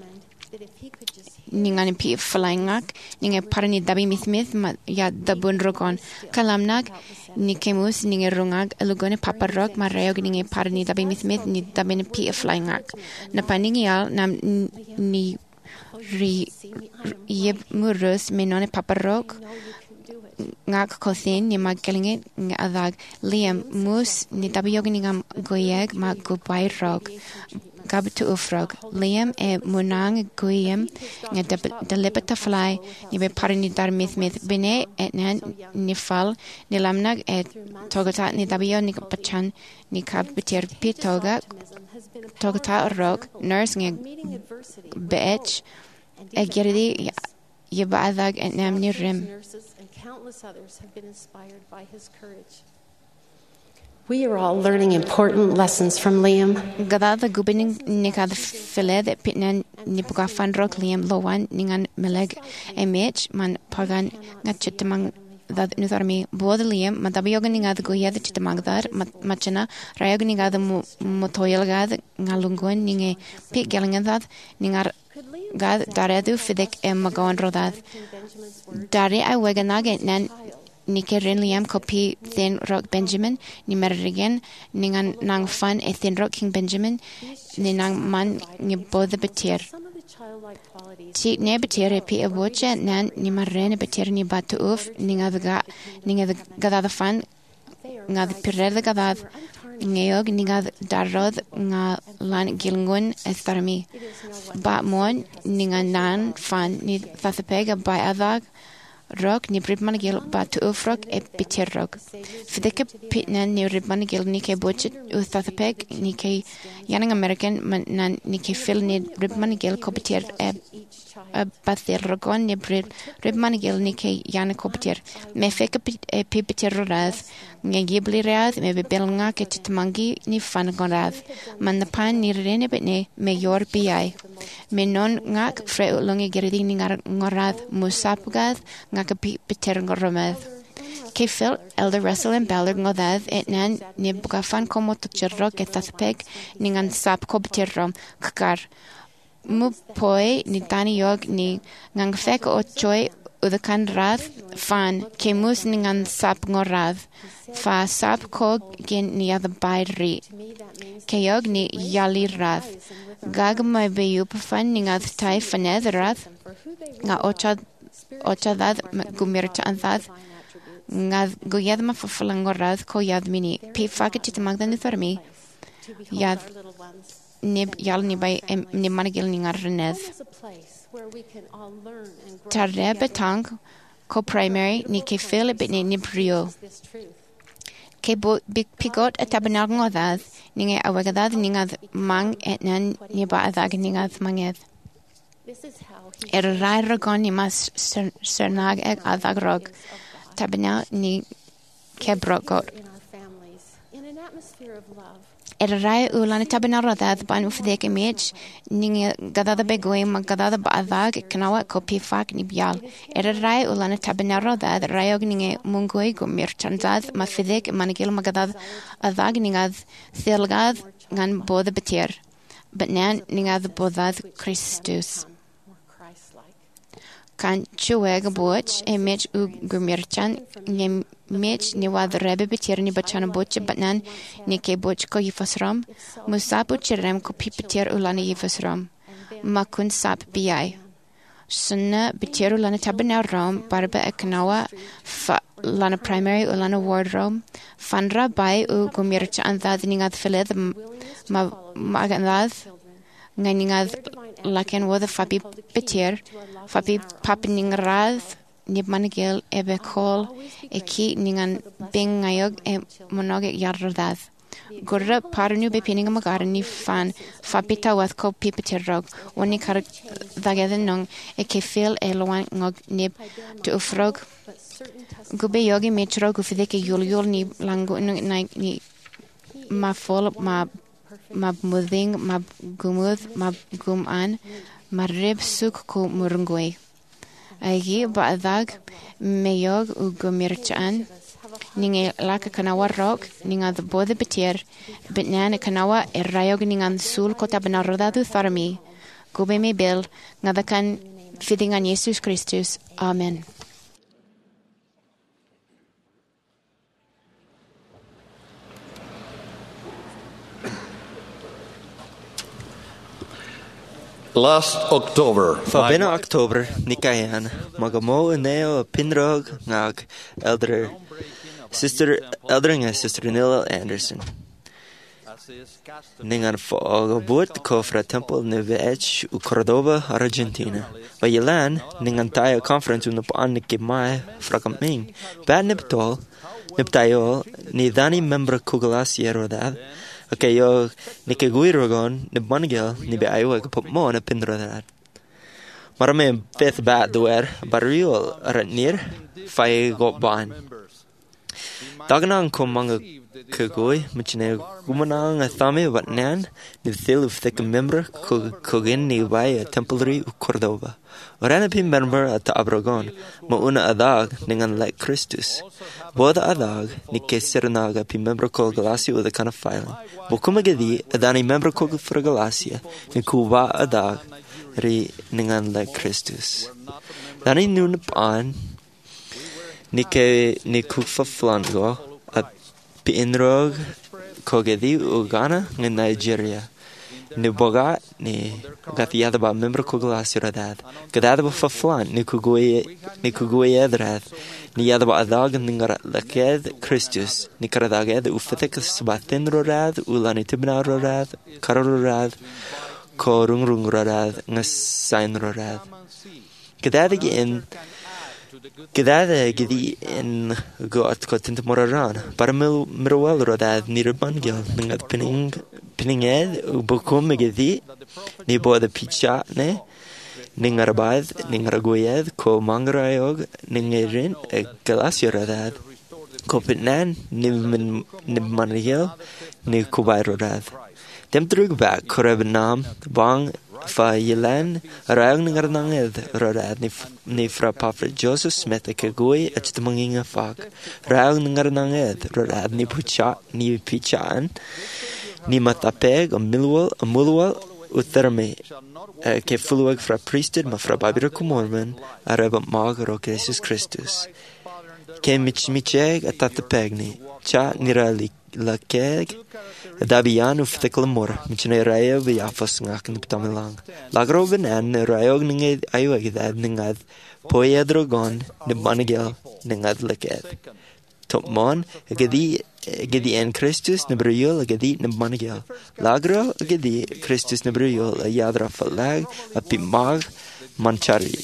ningan pi flangak ninge parni dabi mithmith ma ya da bon rogon kalamnak ni kemus ninge rungak lugone paparok ma reog ninge parni dabi mithmith ni dabi pi flangak na paningial nam ni ri yeb murus menone paparok ngak kosin ni magalinge adag liam mus ni tabiog ni ngam goyeg ma gobai rog gab to ufrog liam e munang goyem nga de lepeta fly ni be parini dar mith mith bene et nan ni fal ni lamnag et togata ni tabio ni pachan ni kab beter pitoga togata rog nurse nge beach e gerdi yeba adag et nam ni rim. Countless others have been inspired by his courage. We are all learning important lessons from Liam. Gadada gubining nikad filed pitnan nipuga fanrok Liam lowan ningan meleg emech man pagan ngachitmang that nutharmi bod Liam matabiyogan ningad goyad chitmangdar machana rayog ningad motoyelgad ngalungon ninge pik galingad ningar gad daredu fidek e magon rodad dare I weganag nan Nike Liam copy thin rock Benjamin ni merrigen ningan nang fun e thin rock King Benjamin ni nang man ni both betir ti ne betir pi avocha nan ni marrene betir ni batu uf ninga ga ninga ga da fun nga pirre ga da ngeyog ninga darod nga lan gilngun estarmi ba mon ninga nan fan ni thapega by adag rock ni ribman gil ba to ufrok e bitter rock fideke pitnan ni ribman gil ni ke budget u thapeg ni ke young American man nan ni ke fil ni ribman gil ko bitter e a bathir rogon ni ribman gil ni ke yana ko bitter me feke e bitter raz nge gibli raz me be belnga ke titmangi ni fan gonraz man na pan ni rene betne me yor bi me non ngak fre longi gerdi ni ngar ngorad musapgad ngak bitter ngoromad ke fil elder Russell and Ballard ngodad et nan ni bugafan como to cherro ke taspek ningan sap ko bitter kakar mu poi ni tani yog ni ngang fek o choi udakan rath fan ke mus ningan sap ngorad fa sap ko gen ni other bairi ke yog ni yali rath gag mai be yup fan ningat tai faned rath nga ocha ocha dad gumircha anthad nga goyad ma fafalangorad ko yad mini pe faket magdan farmi yad nib yal ni bay ni manigil ni ngarnez tarre betang ko primary ni ke fil bit ni nibrio ke bo big pigot atabanag ngodad ninge awagadad ningad mang etnan ni ba adag ningad manged er rai rogon ni mas sernag eg adag rog tabana ni kebrogot er rai ulan tabana rodad ban ufdek image ninge gadada begoy mag gadada ba adag knawa copy fak ni bial er rai ulan tabana rodad rayog ninge mungoy gumir chanzad ma fidek manigil magadad adag ningad selgad ngan bod betir but nan ningad bodad Christus kan chueg boch e mech u gumirchan ne mech ni wad rebe betir ni bachana boch batnan ni ke boch ko yifasram musapu chirem ko pipetir ulani yifasram makun sap bi sunna betir ulana tabana rom barba eknawa fa lana primary ulana wardrobe fanra bai u gumirchan dad ningat filed ma magandad nganingad laken wada fabi betir fabi papining raz nib manigil ebe kol e ki ningan bing ngayog e monog yarrodad Gurra parnu be peninga magara ni fan fa bitawath ko pipetirrog wani kar dagadan nong e ke fil e loan ngog nib to ufrog gube yogi metrog ufide ke yul yul ni lango ni ma fol ma ma muding ma gumud ma gum an ma rib suk ko murngwe agi ba'dag meyog u gumirchan ninge laka kanawa rock ninga the bode beter betnan kanawa e rayog ningan sul kota benarodadu farmi gobe me bel ngadakan fidingan Jesus Christus. Amen. Last October, Fabena October, Nikayan, Magamo Neo Pinrog Ngag, Elder Sister Eldering Sister Nilla Anderson. Ningan fo bot kofra temple nevech u Cordoba, Argentina. Vayelan ningan taya conference un pan nikimai frakaming. Bad niptol, niptayo ni dani membra kugalasia dad. Okay, yo nikeguirogon ni bangel ni be ayo put mo na pindrodad. Marame beth bat doer barriol aranir fai got ban. Dagnang komanga kagoi machine gumanang a thame but nan ni thil of thick member kogin ni by a templary Cordoba. Orana pin member at Abrogon mo una adag ningan like Christus. Boda adag ni kesernaga pin member kol Galacia with a kind of filing. Bokumagadi adani member kol for Galacia ni kuba adag ri ningan like Christus. Dani nun pan ni ke ni kufa flango a pinrog kogedi Uganda ni Nigeria. Ni boga ni gatiada ba membro kuglas radad. Gadada ba faflan ni kugoye ni kugoye adrat. Ni yada ba adag ni ngara laked Christus ni karadaged ufatek sbaten rorad ulani tibna rorad karorad korung rung rorad ngasain rorad. Gadada in Gadada gidi in got content moraran. Paramil mirwell rodad near bangel ningat pinning pinning ed ubukum gidi ni bo the picha ne ningarabad ningaragoyed ko mangrayog ningerin e Galacia rodad ko pitnan nim nimmanigel ni kubai rodad. Dem drug back korebnam bang fa yelan rayong ningarnanged rodad ni ni fra Prophet Joseph Smith ke goy at manginga fak rayong ningarnanged rodad ni pucha ni pichaan ni matapeg a milwal a mulwal utherme ke fuluag fra priesthood ma fra babira kumormen araba magro Jesus Christus ke mich micheg atatapegni cha nirali la keg dabian uf teklamor michne raya bi afas ngak niptamilang lagro benan rayog ninge ayo gidad ningad poyedrogon ni banigel ningad laked topmon gedi gedi en Christus ne bruyol gedi ne banigel lagro gedi Christus ne bruyol yadra falag a pimag manchari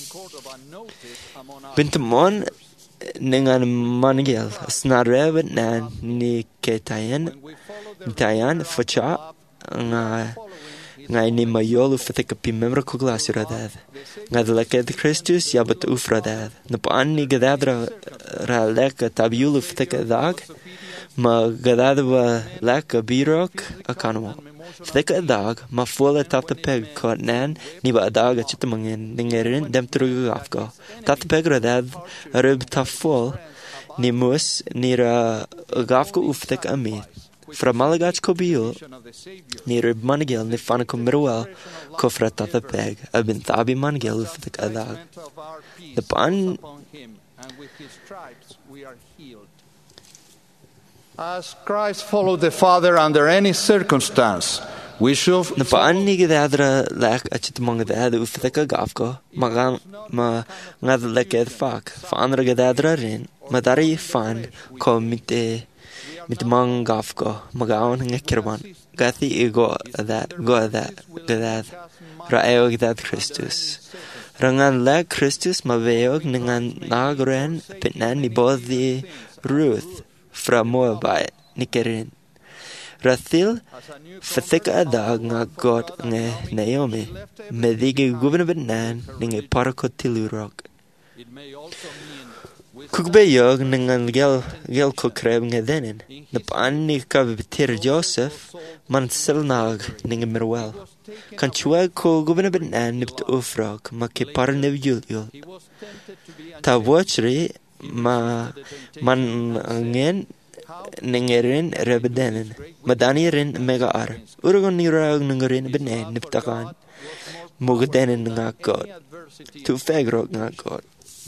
bintamon ningan manigel snarev nan ni ketayen tayan facha nga ngai ni mayol ufatek pi membro kuglas radad nga laked Christus yabat ufradad na pan ni gadadra ra lek tabiul ufatek dag ma gadadwa lek birok akanmo Ftek dag ma fola tatapeg ko nan ni ba dag chitmangen ningerin dem trug afko tatapeg radad rub tafol ni mus ni ra gafko uftek amit fra malagach kobiul ni rub manigel ni fanako mirwal ko fra tatapeg abin tabi manigel uftek adag the pan As Christ followed the Father under any circumstance, we should na paan ni gadadra lek achit mga dad uftek gafko magang ma ngad leked fak fa andra gadadra rin madari fan ko mite mit mang gafko magaon ngekirban gati ego that go that gadad raeo gadad Christus rangan lek Christus maveog ningan nagren pitnan ni bodhi Ruth fra Moabite nikerin Rathil fathika adag nga God nge Naomi medigi gubernabit nan ninge parakotilurok. Kukbeyog ningan gel gel kukreb nge denen. Napan ni kavitir Joseph man silnag ninge mirwel. Kan chuag ko gubernabit nan nipt ufrok ma ke parnev yul. Ta watchri ma man ngen ningerin rebedenen madanirin mega ar urgon nirag ningerin benen niptakan mugdenen nga God tu fegrok nga God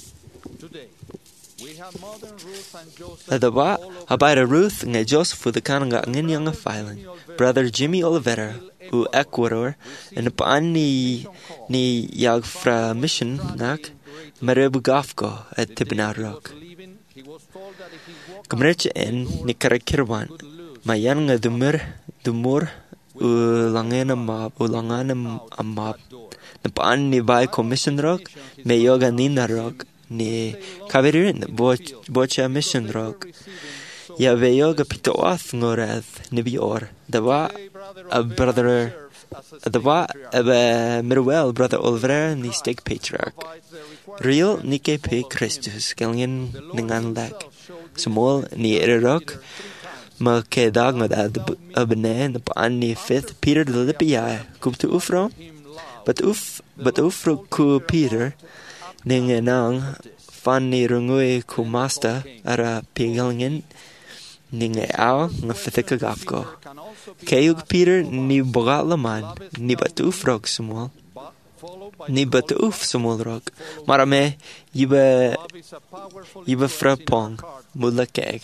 Adaba habara Ruth nga Joseph the kananga ngin yang filing brother Jimmy Olivera u Ecuador and paan ni ni yag fra mission nak Marib Gafko at Tibnarok. Kamrech en ni karakirwan. Mayan nga dumur dumur ulangan amab ulangan amab. Napaan ni bay commission rock me yoga nina rock ni kaverin bocha mission rock. Ya ve yoga pitoath ngoreth ni bior. Dawa a brother Dawa a mirwell brother Olivera ni stake patriarch. Real Nike P. Christus, Gillian Ninganlak, Small ni Irok, Ma Ke Dagmad ad Abane, the Pani fifth, Peter the Lippi, Kup to Ufro, but Uf, but Ufro ku Peter, Ninganang, Fanny Rungui ku Master, Ara Pigillian, Ninga Ao, Ngafithika Gafko. Kayug Peter ni Bogatlaman, ni but Ufrog Small. Ni bat uf sumulrok. Marame yiba yiba frapong mulakeg.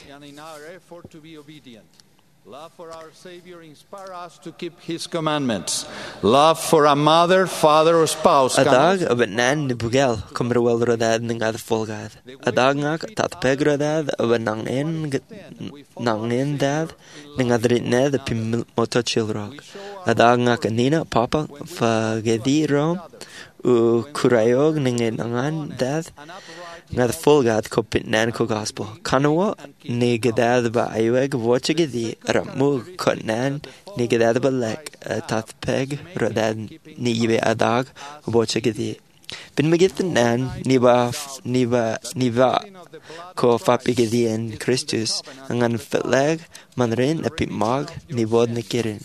Love for our Savior inspires us to keep His commandments. Love for a mother, father, or spouse. Adag abet nan ni bugel kommer wel rodad ning ad folgad. Adag ngak tat peg rodad abet nang en nang en dad ning adrit ned pim moto chilrok. Adag ngak nina papa fa gedi rom u kurayog ning nangan dad ngad folgad ko pitnan ko gospel. Kanawa ni gedad ba ayweg watch gedi ramu konan ni gedad ba lek tat peg rodad ni yibe adag watch gedi. Bin magit nan ni ba ni ba ni ba ko fapi gedi en Christus angan fitleg manrin epi mag ni bod ni kirin.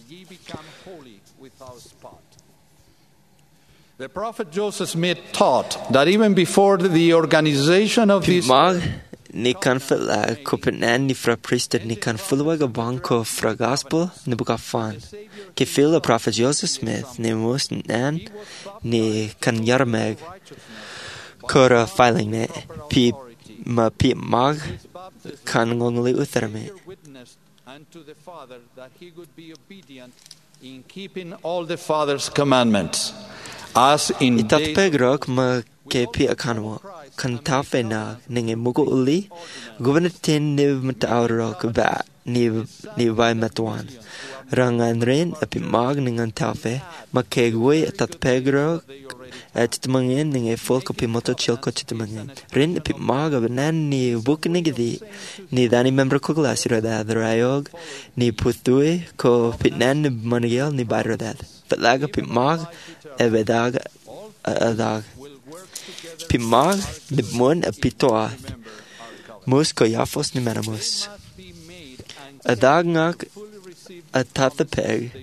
The prophet Joseph Smith taught that even before the organization of this mag ni kan fitla kopenan ni fra priesthood ni kan fulwaga banko fra gospel ni buka fan ke fil the prophet Joseph Smith ni mus nan ni kan yarmeg kora filing ne pi ma pi mag kan ngongli utherme and to the father that he would be obedient in keeping all the father's commandments. As in Itat pegrok ma ke pi akanwa kan tafena ninge mugo uli governatin niv mataurok ba niv nivai matwan rangan ren api mag ningan tafe ma ke gwe tat pegrok at tmangin ninge folk api moto chilko chitmangin ren api mag abanan ni buk nigdi ni dani member ko class roda drayog ni putui ko pitnan manigel ni barodad fatlaga api mag evedag adag pimag dibmon apitoa mus koyafos ni manamus adag ngak atathapeg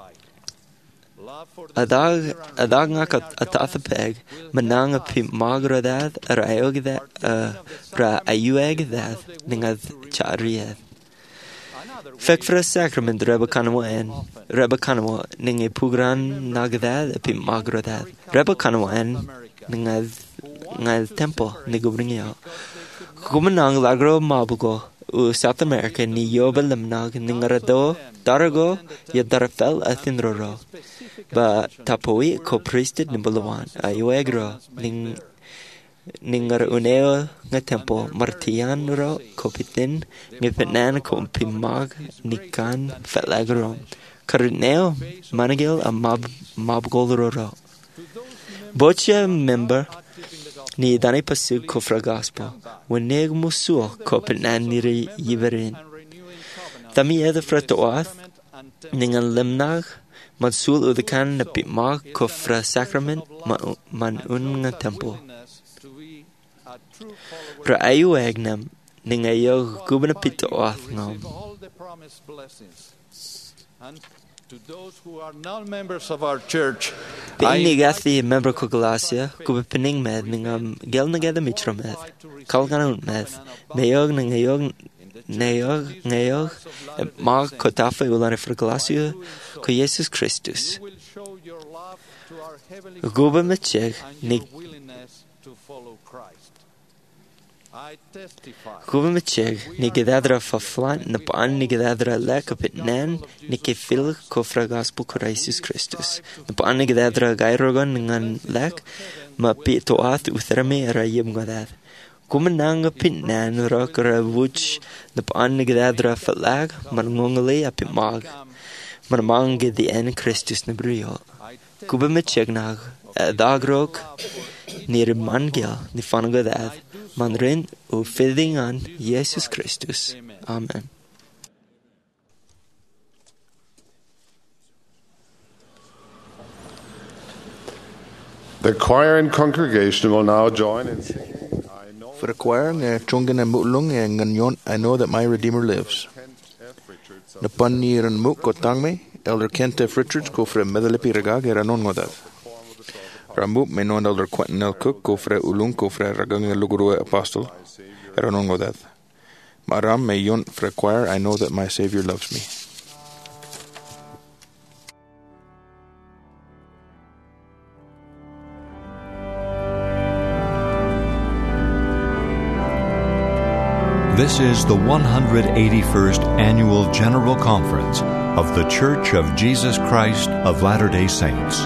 adag adag ngak atathapeg manang pimag rodad raayog that ra ayueg that ningad chariad Fek fra sacrament Rebbe Kanwa en Rebbe Kanwa ninge pugran nagdad epi magrodad Rebbe Kanwa en ningad ngad tempo nigubringyo kumanang lagro mabugo u South America ni yobelim nag ningarado darago yadarafel athinroro ba tapoi ko priested nibulawan ayuegro ning ningar uneo nga tempo martian ro kopitin ngipetnan ko pimag nikan fetlagro karneo managil a mab mabgolro ro bocha member ni dani pasu ko fra gospel weneg musul kopetnan ni yiverin Tami edda fra toath, ningan limnag, man sul udakan na pitmag ko fra sacrament man unga temple. Ra ayu egnam, ningayo gubana pito oath ngam. To those who are non-members of our church, Pini gathi membro ko Galacia, kuba pining med ningam gel nagada mitra med, kalganun med, mayog nangayog nayog nayog mag kotafa ulane for Galacia ko Jesus Christus. Guba mitcheg nig Kuba mitcheg ni gedadra fa flan na paan ni gedadra lek apit nan ni ke fil ko fra gospel ko Jesus Christus. Na paan ni gedadra gairogon ngan lek ma pi to ath uthrame ra yim godad. Kuma nanga pin nan ra kra wuch na paan ni gedadra fa lag man ngongale apit mag. Man mange di en Christus na brio. Kuba mitcheg nag dagrok ni remangel ni fangodad. Man rin o fidding on Jesus Christus. Amen. The choir and congregation will now join in singing. For the choir, nga chungan and mutlung and ganyon, I know that my Redeemer lives. Napan ni ran muk ko tangme, Elder Kent F. Richards ko fra medalipi ragag eranon ngodad. Rambu menon Elder Quentin L. Cook ko fra ulung ko fra ragang lugurua apostle eranon ngodad. Maram mayon fra choir, I know that my Savior loves me. This is the one hundred eighty-first Annual General Conference of The Church of Jesus Christ of Latter-day Saints.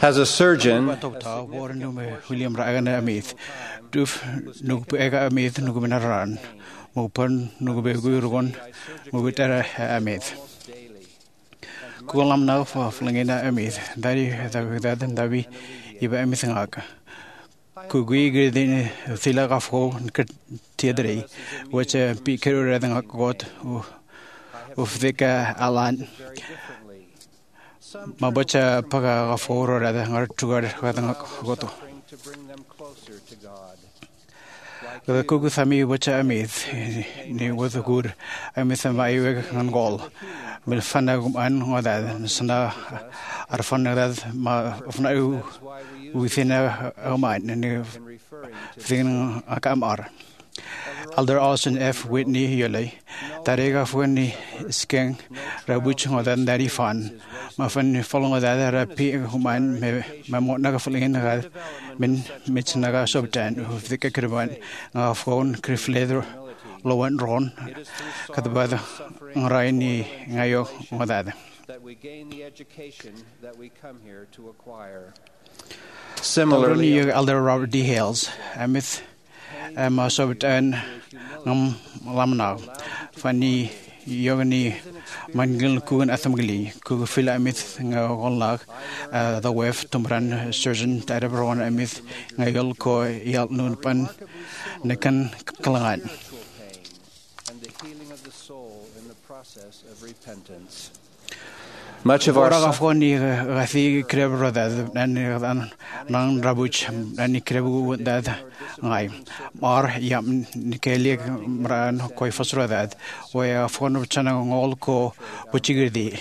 As a surgeon, William Ragana Amith, Duf Nugega Amith, Nuguminaran, Mupan Nugubeguron, Mugutera Amith. Kulam now for Flangina Amith, Daddy, that and Davi, Iba Amithanga. Kugui Gridin, Thilagafo, Tiadri, which a picker rather got of Vika Alan. Mabacha Pagafo rather than Tugar rather Goto. The Kugusami, which I meet, was a good. I miss a my and goal. Will find a man or that, Sanda are fun of now within a mind and thing a camar. Alder Austin F. Whitney Yule, Tarega Whitney Skeng, Rabuch or than Daddy Fan. My friend following that a pig whom I may naga falling in the min Mitchnaga Sobtan, who the Kakaban, our phone, Criff Leather, Low and Ron, Katabada, Raini, Nayo, or that. That we gain the education that we come here to acquire. Similarly, Elder Robert D. Hales, Amith, Emma Sobtan, Num Lamna, Fanny Yogani, Mangil Kugan Athamgli, Kugufila Amith, Ngollag, the Wef, Tumran, Surgeon, Tadabron Amith, Nagel Ko, Yalt Nunpan, Nikan Kalan. And the healing of the soul in the process of repentance. Much of our Rafoni Rathi Krebra and Nan Rabuch and Krebu that I Mar Yam Nikeli Ran Koifosra that where a phone of Chana all co Puchigri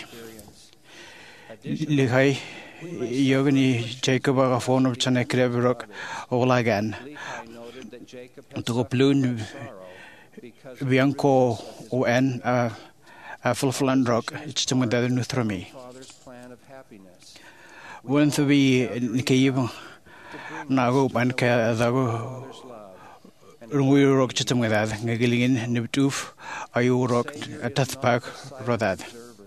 Lihai Yogani Jacob a phone of Chana Krebrok all again to go plune Bianco O N a full flan rock, it's to my dad through me. When to be Nikiv Nago and Kazago we rock chitum with that, Nagilin, Nibtoof, are you rocked a Tathpak Rodad?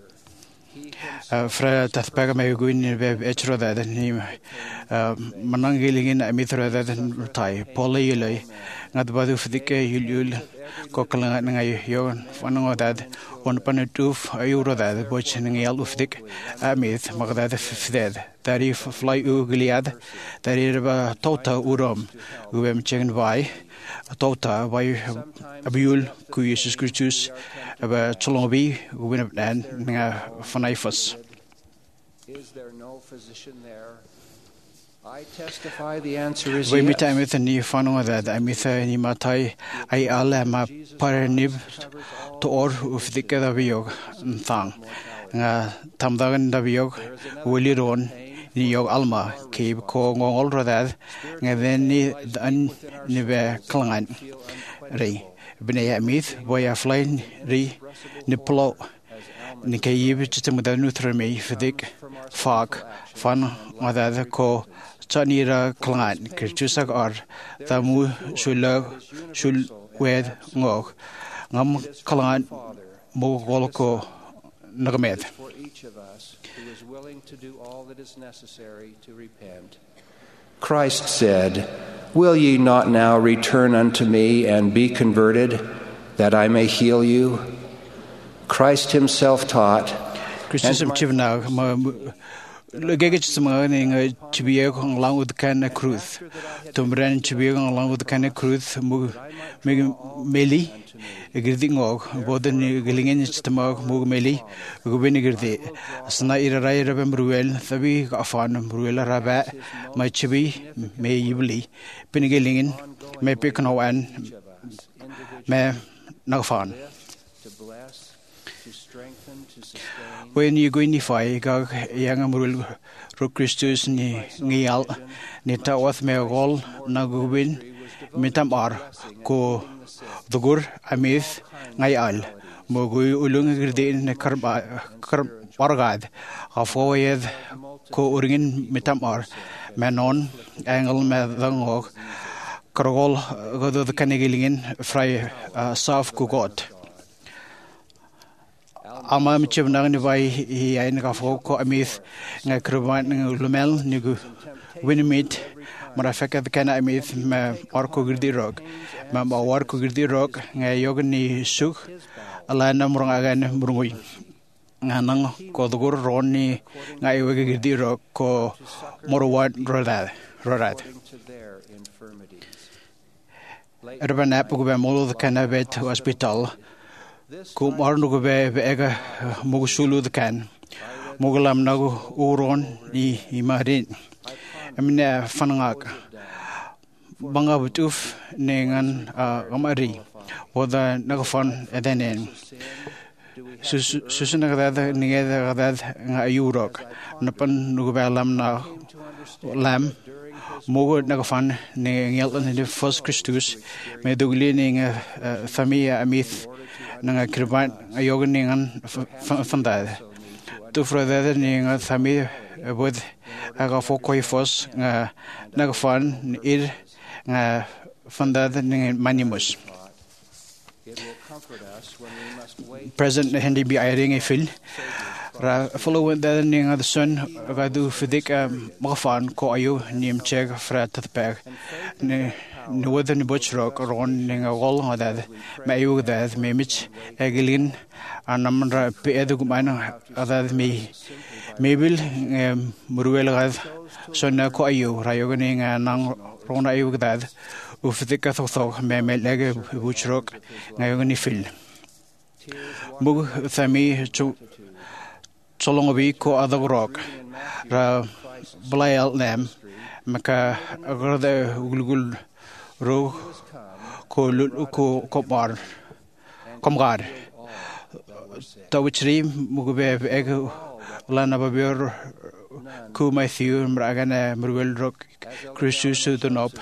Fra Tathpak may go in Etro that name Manangilin, a mithra that and tie, Polly, not Badu Fidike, Yul. Cockling and yon, one of that, one panatoof, a euro that, watching a yellow thick, a myth, Magdad Fed, that if fly u Gilead, that is a tota urum, who am chained by a tota by a bull, Cuyus Christus, a Cholobi, who win up and Fanifus. Is there no physician there? I testify the answer is yes. yes. Time with a new funnel that I miss any matai, I alama paranib to or with the Kadaviog and Thang. Tamdagan Daviog, Willie Ron, New Alma, Cape Kong, all that, and then the Nive Klan Ray. Benea Myth, Boya Flying, Re, Nipolo, Nikaib, Chitamudanu Threme, Fidik, Fog, Fun, or the other co. Chanira Klan, Kirchusak or Tamu Shula Shul Wed Ngok, Ngam Klan Mogolko Nagamed. For each of us who is willing to do all that is necessary to repent. Christ said, "Will ye not now return unto me and be converted, that I may heal you?" Christ himself taught. Christian Chivna. Luggage smarting a Chibiak along with the can of cruise. Tom Bran Chibiak along with the can of cruise, Meli, a gritting og, both the Gillingen stomach, Mug Meli, Gubinegar de Snaira Rabem Ruel, Thabi, Afan, Ruela Rabat, my Chibi, May Yibli, Pinigillingen, May Picano and May Nafan. When you go in the fire, young Amrul, Christus, Nial, Nita was me all, Nagubin, Mitamar, Ko, the Gur, Amith, Nayal, Mogu Ulungardin, Karbargad, Afoyed, Ko Uringin, Mitamar, Manon, Angle Medangog, Karol, go to the Canagillian, Fry, South Kugot. ama michim nang ni vai hi ai na fo ko amith nga kruban ng lumel ni gu winimit mara feka kana amith ma orko girdi rok ma ma orko girdi rok nga yog ni suk ala na murang aga na murungui nga nang ko dugur ron ni nga iwe girdi rok ko morwat rodad rodad Erban app go be molo the kana vet hospital ku marnu go be ega mugusulu the kan mugulam nagu uron i imarin amina fanangak banga butuf nengan amari oda nagfan edenen susuna gada nigeda gada nga yurok napan nugo be lam na lam Mogo nagafan ne ngeltan de first Christus me dugli ne familia amith nga kriban ayogan ningan fanda tu frada ne nga familia bod aga fokoi fos nga nagafan ir nga fanda ne manimus present hindi bi airing e fil ra following the ning of the sun ga du fidik magafan ko ayu nim check fra tatpeg ne northern butch rock ron ning a wall hada me ayu da me mich eglin anamra pe edu mana ada me mebil murwel ga sonna ko ayu ra yo ning nang ron ayu da u fidik ka tho me me lege butch rock ngayo ni fil mug thami chu Solongabi ko adagrok ra blayal nem maka agrade gulgul ro ko ko komar komgar tawchri mugbe eg lana babyor ku Matthew mragana murwel rok Christus tunop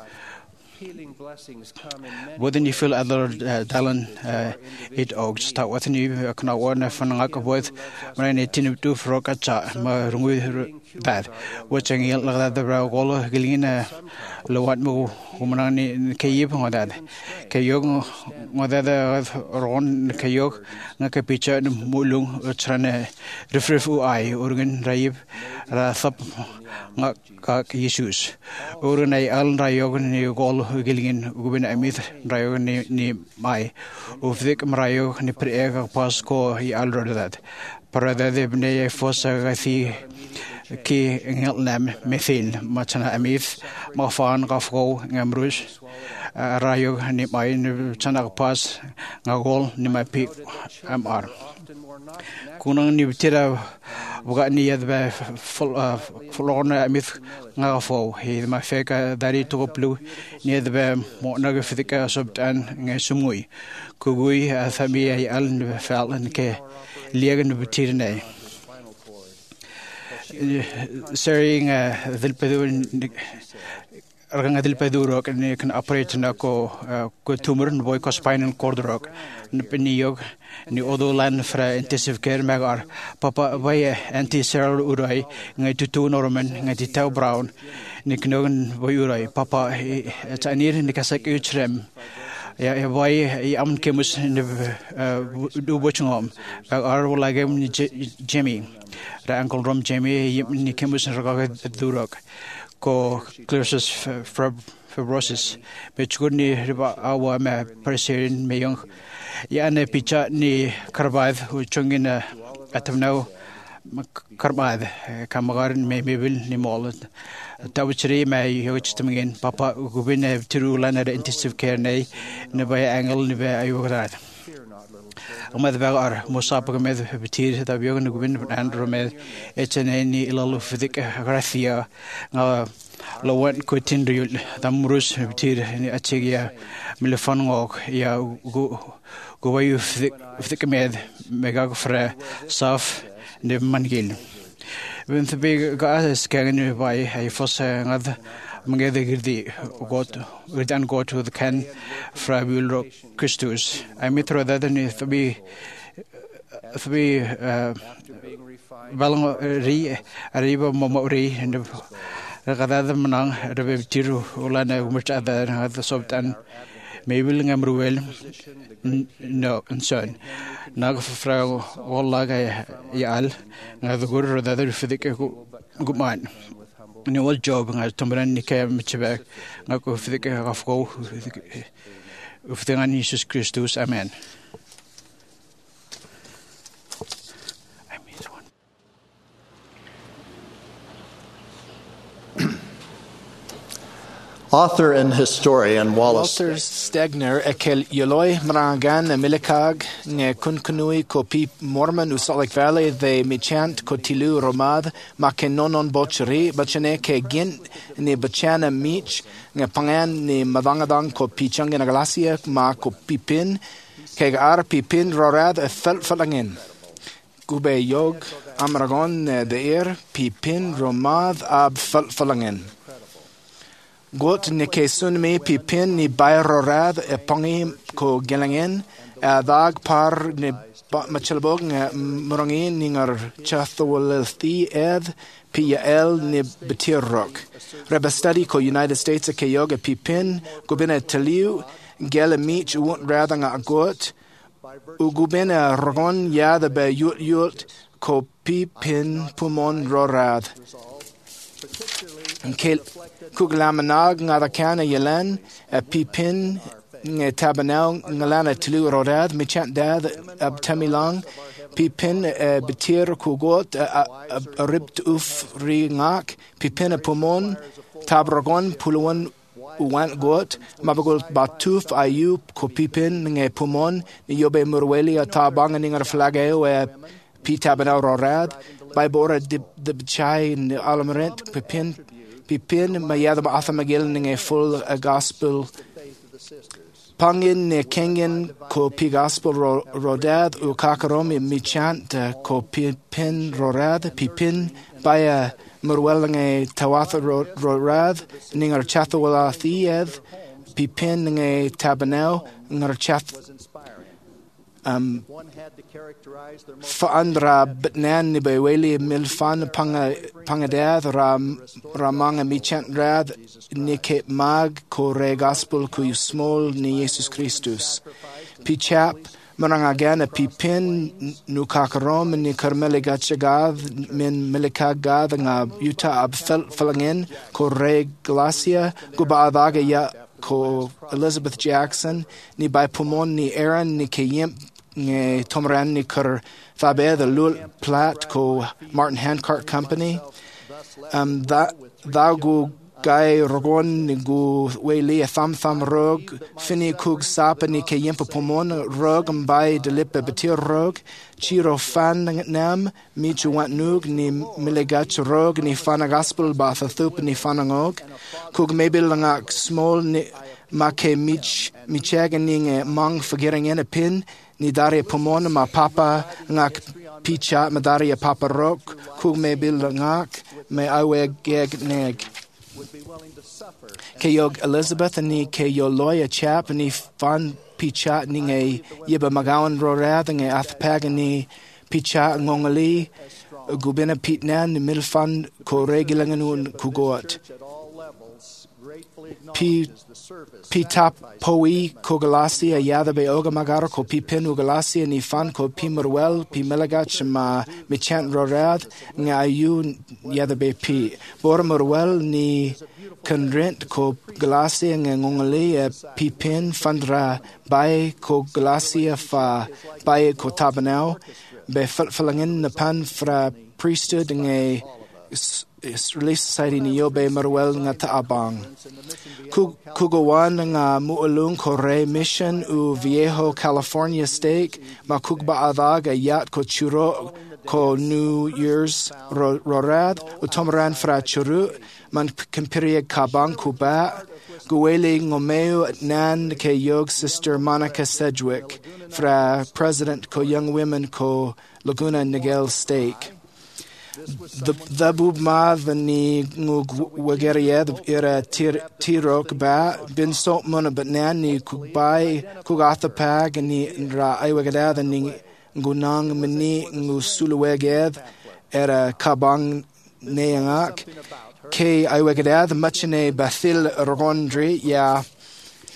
Within you feel other talent it oaks that within you can one fanaka both when it tin to frokacha ma rungu that watching it like that the golo gilina lowat mo humanani kayib on that kayong whether ron kayok naka picture mulung trane refrefu ai organ raib ra sap ngak Jesus urunai al rayog ni gol gilgin gubin amit rayog ni ni mai ufik mrayog ni prega pasko hi already that parada de bne fosa gathi ki ngel nam methil machana amit mafan gafgo ngamrus rayog ni mai ni chana pas ngagol ni mai pi amar kunang ni tira buka ni yad ba florna amit ngafo he ma feka dari to plu ni yad ba mo naga fika subtan ngai sumui kugui athami ay al falan ke liegen betirne sharing dilpedu Ranga dilpedu rock and can operate na ko ko tumor no boy ko spinal cord rock ni yog ni odo land fra intensive care magar papa vai anti sterile urai ngai tutu norman ngai tau brown ni knogen boy urai papa chanir ni kasak uchrem ya ya boy am kemus ni du bochngom ar lagem ni Jimmy ra uncle rom Jimmy ni kemus rock durok ko clearsis fibrosis bechgurni riba awa ma perserin meyong ya ne picha ni karbad chungina atamnau karbad kamagarin me mebil ni mol tawchri ma yochtamgen papa gubine tirulana intensive care nei ne bay angle ni bay ayugrad Ahmad Bagar Musapa med betir da björn gubin andro med etene ni ilalu fidik gracia nga lawan ko tindrul damrus betir ni achigia milfan ngok ya go go wayu fidik fidik med mega fra saf ne mangil when the big gas can by I first ngad mangede girdi got we then go to the can frabul Christus I mitro that ni to be to be balang ri arriba momori and kada manang rebe tiru ulana umcha da the sobtan Maybe ngam ruel no and son. Nag frau wallaga yal ngad gur da der fidik guman. Ni wal job ngad tamran ni kay mitchbek ngako fidik afgo uftengan Jesus Christus. Amen. Author and historian Wallace Walter Stegner ekel yoloi mrangan milikag nge kunkunui ko pi Mormon u Salt Lake Valley the michant ko tilu romad makenonon bochri bachane ke gin ni bachana mich nge pangan ni mavangadang ko pi changen glacia ma ko pipin ke ar pipin rorad e fel felangin gube yog amragon de er pipin romad ab fel felangin Got ni ke sunmi pipin ni bayrorad e pangi ko gelangin a dag par ni machalbog morangi ni ngar chathwalthi ed pi el ni betirok reba study ko United States ke yoga pipin gubina teliu gel mich won't rather nga got u gubina rogon ya the be yut yut ko pipin pumon rorad Kel kuglamanag ngada kana yelan a pipin nge tabanau ngalana tlu rodad michat dad ab tamilang pipin betir kugot a ript uf ringak pipin a pumon tabragon pulwan uwan got mabagol batuf ayu ko pipin nge pumon yobe murweli a tabang ningar flageo e pitabanau rodad by bora the chai in the almarent pipin pipin mayada athamagil ning a full a gospel pangin ne kengen ko pi gospel rodad u kakarom michant ko pipin rodad pipin by a murwelang a tawatha rodad ning ar chathwala thied pipin ning a tabanel ngar chath um Faandra Batnan ni Beweli Milfan Panga Pangadad Ram Ramanga Michant Rad Nike Mag Kore Gospel Ku Small ni Jesus Christus Pichap Marangagana Pipin Nukakarom ni Carmele Gachagad Min Melikagad nga Utah Ab Falangin Kore Glacia Gubadaga Ya Ko Elizabeth Jackson ni by Pumon ni Aaron ni Kayim nge tomran ni kur thabe the lul plat ko Martin Handcart Company um that thou go guy rogon ni go weli a tham tham rog fini kug sap ni ke yimp pomon rog by de lip betir rog chiro fan nam mi chu want nug ni milegach rog ni fan gospel ba thup ni fanangog kug maybe langak small ni make mich michagening mang forgetting in a pin ni dare pomon ma papa ngak picha ma dare papa rock ku me bil ngak me awe geg neg ke yog Elizabeth ni ke yo lawyer chap ni fan picha ni nge yeba magawan rorad nge athpag ni picha ngongali gubina pitnan ni milfan ko regilangun kugot P P tap poi kogalasi a yada be oga magara ko pi pen ugalasi ni fan ko pi merwel pi melagach ma mi chant rorad nga yu yada be pi bor merwel ni conrent ko galasi nga ngongale pi pen fandra by ko galasi fa by ko tabanao be falangin na pan fra priesthood nga Relief Society ni yobe marwel nga taabang. Kugawan nga muulung Kore Mission u Viejo California Stake ma kugba adag a yat ko churo ko New Year's rorad u tomran fra churu man kempirieg kabang kuba guwele ngomeo nan ke yog Sister Monica Sedgwick fra President ko Young Women ko Laguna Niguel Stake. The the bubma vani ngug wageried era tirok ba bin so mona but nani kubai kugatha pag ni ra aiwagada ni gunang mani ngusuluweged era kabang neangak ke aiwagada machine bathil rondri ya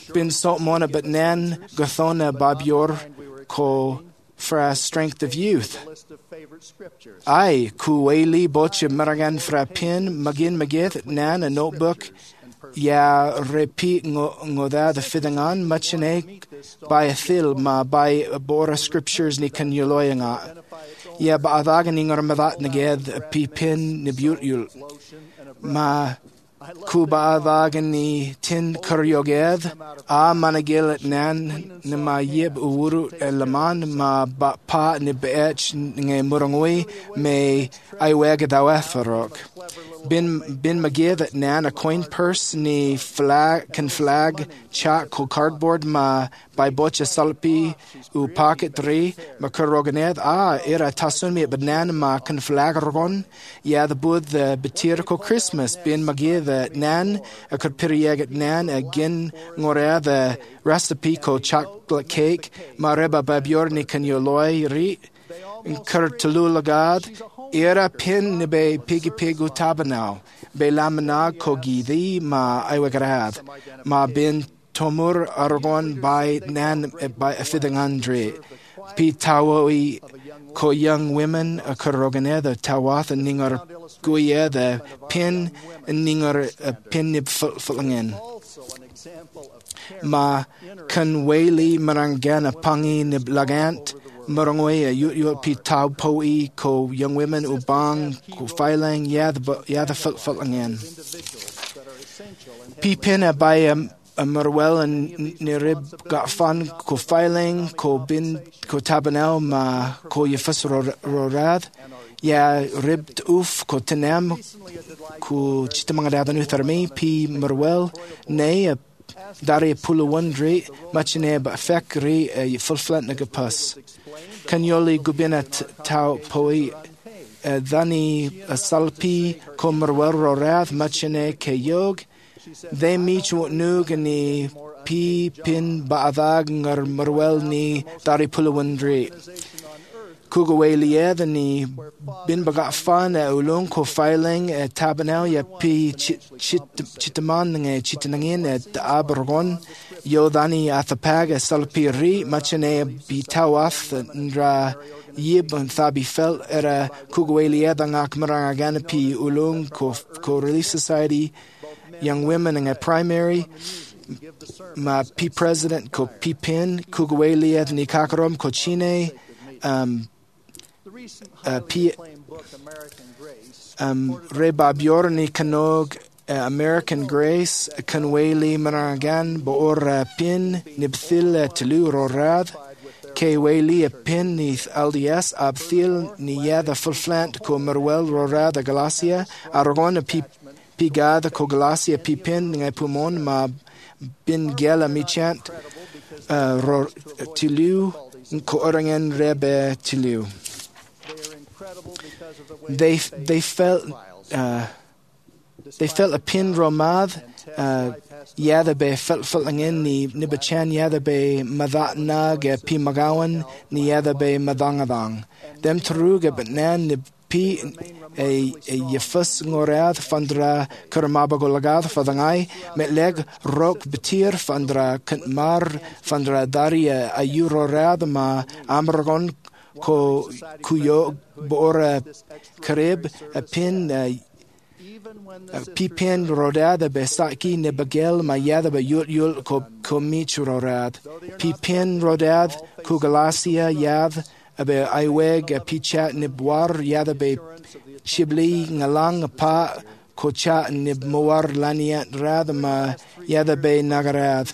bin sot mona but nan gothona babior ko fra strength of youth. Ai kuweli boche maragan fra pin magin magith nan a notebook ya repeat ngoda the fidangan machine by a thil ma by bora scriptures ni kan yuloyanga ya ba adagan ingar madat naged pi pin nibutul ma kuba adagan ni tin kuryoged a managil nan ma yeb uru elaman ma ba pa ni beach nge murangui me I wega dawafarok bin bin magid nan a coin purse ni flag can flag chat ko cardboard ma by bocha salpi u pocket three ma kuroganed ah era tasun me banan ma can flag rogon ya the bud the betir ko Christmas bin magid nan a could perieg nan again ngora the recipe ko chocolate cake ma reba babior ni can yoloi ri Kurt Tululagad, Era pin nebe pigi pigu tabanau, be lamana kogidi ma iwagrad, ma bin tomur argon by nan by afidangandre, pi tawi ko young women a kurogane the tawath and ningar guye the pin and ningar a pin nib fulangin. Ma kanweli marangana pangi nib lagant. Marangwe you you pi tau poi ko young women ubang ko filing yeah the yeah the fil filing pi pin by um a marwell and nirib got fun ko filing ko bin ko tabanel ma ko yefas rorad yeah ribbed uf ko tenem ko chitamangada thermi pi marwell nay Dari pulawandri machine ba fakri a full flat nagapus. Kanyoli gubinat tau poi dani salpi komerwer rorath machine ke yog. They meet what nugani pi pin baadag ngar merwel ni dari pulawandri. Kugawelied ni bin bagat fan e ulung ko filing e tabanel ya pi chitaman nge chitanangin e abergon yo dani athapag e salpi ri machane bi tawath ndra yib and thabi fel era kugawelied ang akmarang agana pi ulung ko ko Relief Society young women nge primary ma pi president ko pi pin kugawelied ni kakarom ko chine um Uh, P, um, Reba Bjorni Kanog, uh, American Grace, Kanweli Marangan, Boor uh, Pin, Nibthil uh, Telu Rorad, Kweli a Pin, Nith L D S, Abthil, Niyada Fulflant, Ko Merwel Rorad, Galacia, Aragon, P. Pigada, Ko Galacia, P. Pin, Pumon, Ma Bin Gela Michant, uh, Telu, Ko Orangen Rebe Telu. They they felt uh, they felt a pin romad uh, yada be felt felangin ni nibachan yada be madat nag pi magawan ni yada be madangadang them truga but nan ni pi a a yefus ngorad fandra kurmabagolagad fadangai metleg rok betir fandra kantmar fandra daria ayurorad ma amragon ko kuyo bora karib a pin a pi pin rodada be saki ne bagel ma yada be yul yul ko ko mich rodad pi pin rodad ku galacia yad abe aiweg a pi chat ne boar yada be shibli ngalang pa ko chat ne moar laniat rad ma yada be nagarad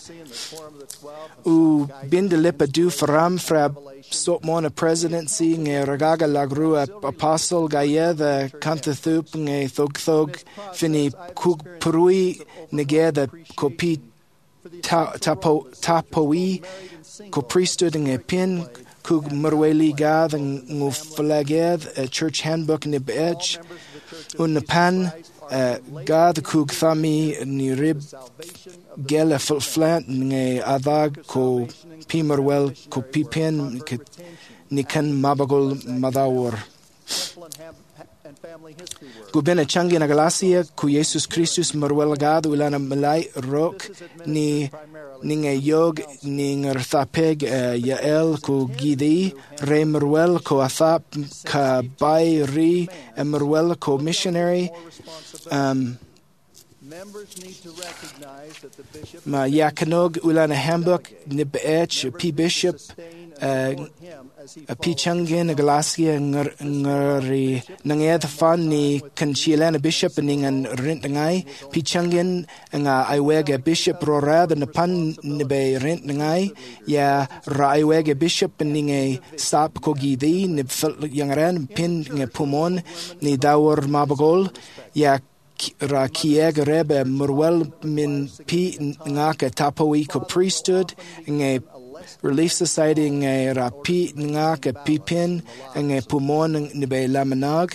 u bin de lipa du fram fra Sopmona presidency nge ragaga lagrua apostle gaye the kantathup nge thog thog fini kug prui negeda kopi tapo tapoi ko priesthood nge pin kug merweli gad ngu flaged a church handbook ne bech un pan gad kug thami ni rib gela flant nge adag ko Pimerwell ko pipen nikan mabagol madawor. Gubena changi na galacia ku Jesus Christus merwel gad ulana malay rok ni ning e yog ning er thapeg yael ko gidi re merwel ko athap ka bai ri merwel ko missionary um ma yakenog ulana hambuk nibech p bishop a pichangin a galasia ngari nanged fan ni kanchilana bishop ning an rentngai pichangin nga iwege bishop rorad na pan nibe rentngai ya raiwege bishop ning e stap kogidi nib yangran pin nge pumon ni dawr mabagol ya ra kieg rebe murwel min pi ngaka tapowi ko priesthood nge Relief Society nge ra pi ngaka pipin nge pumon nibe lamanag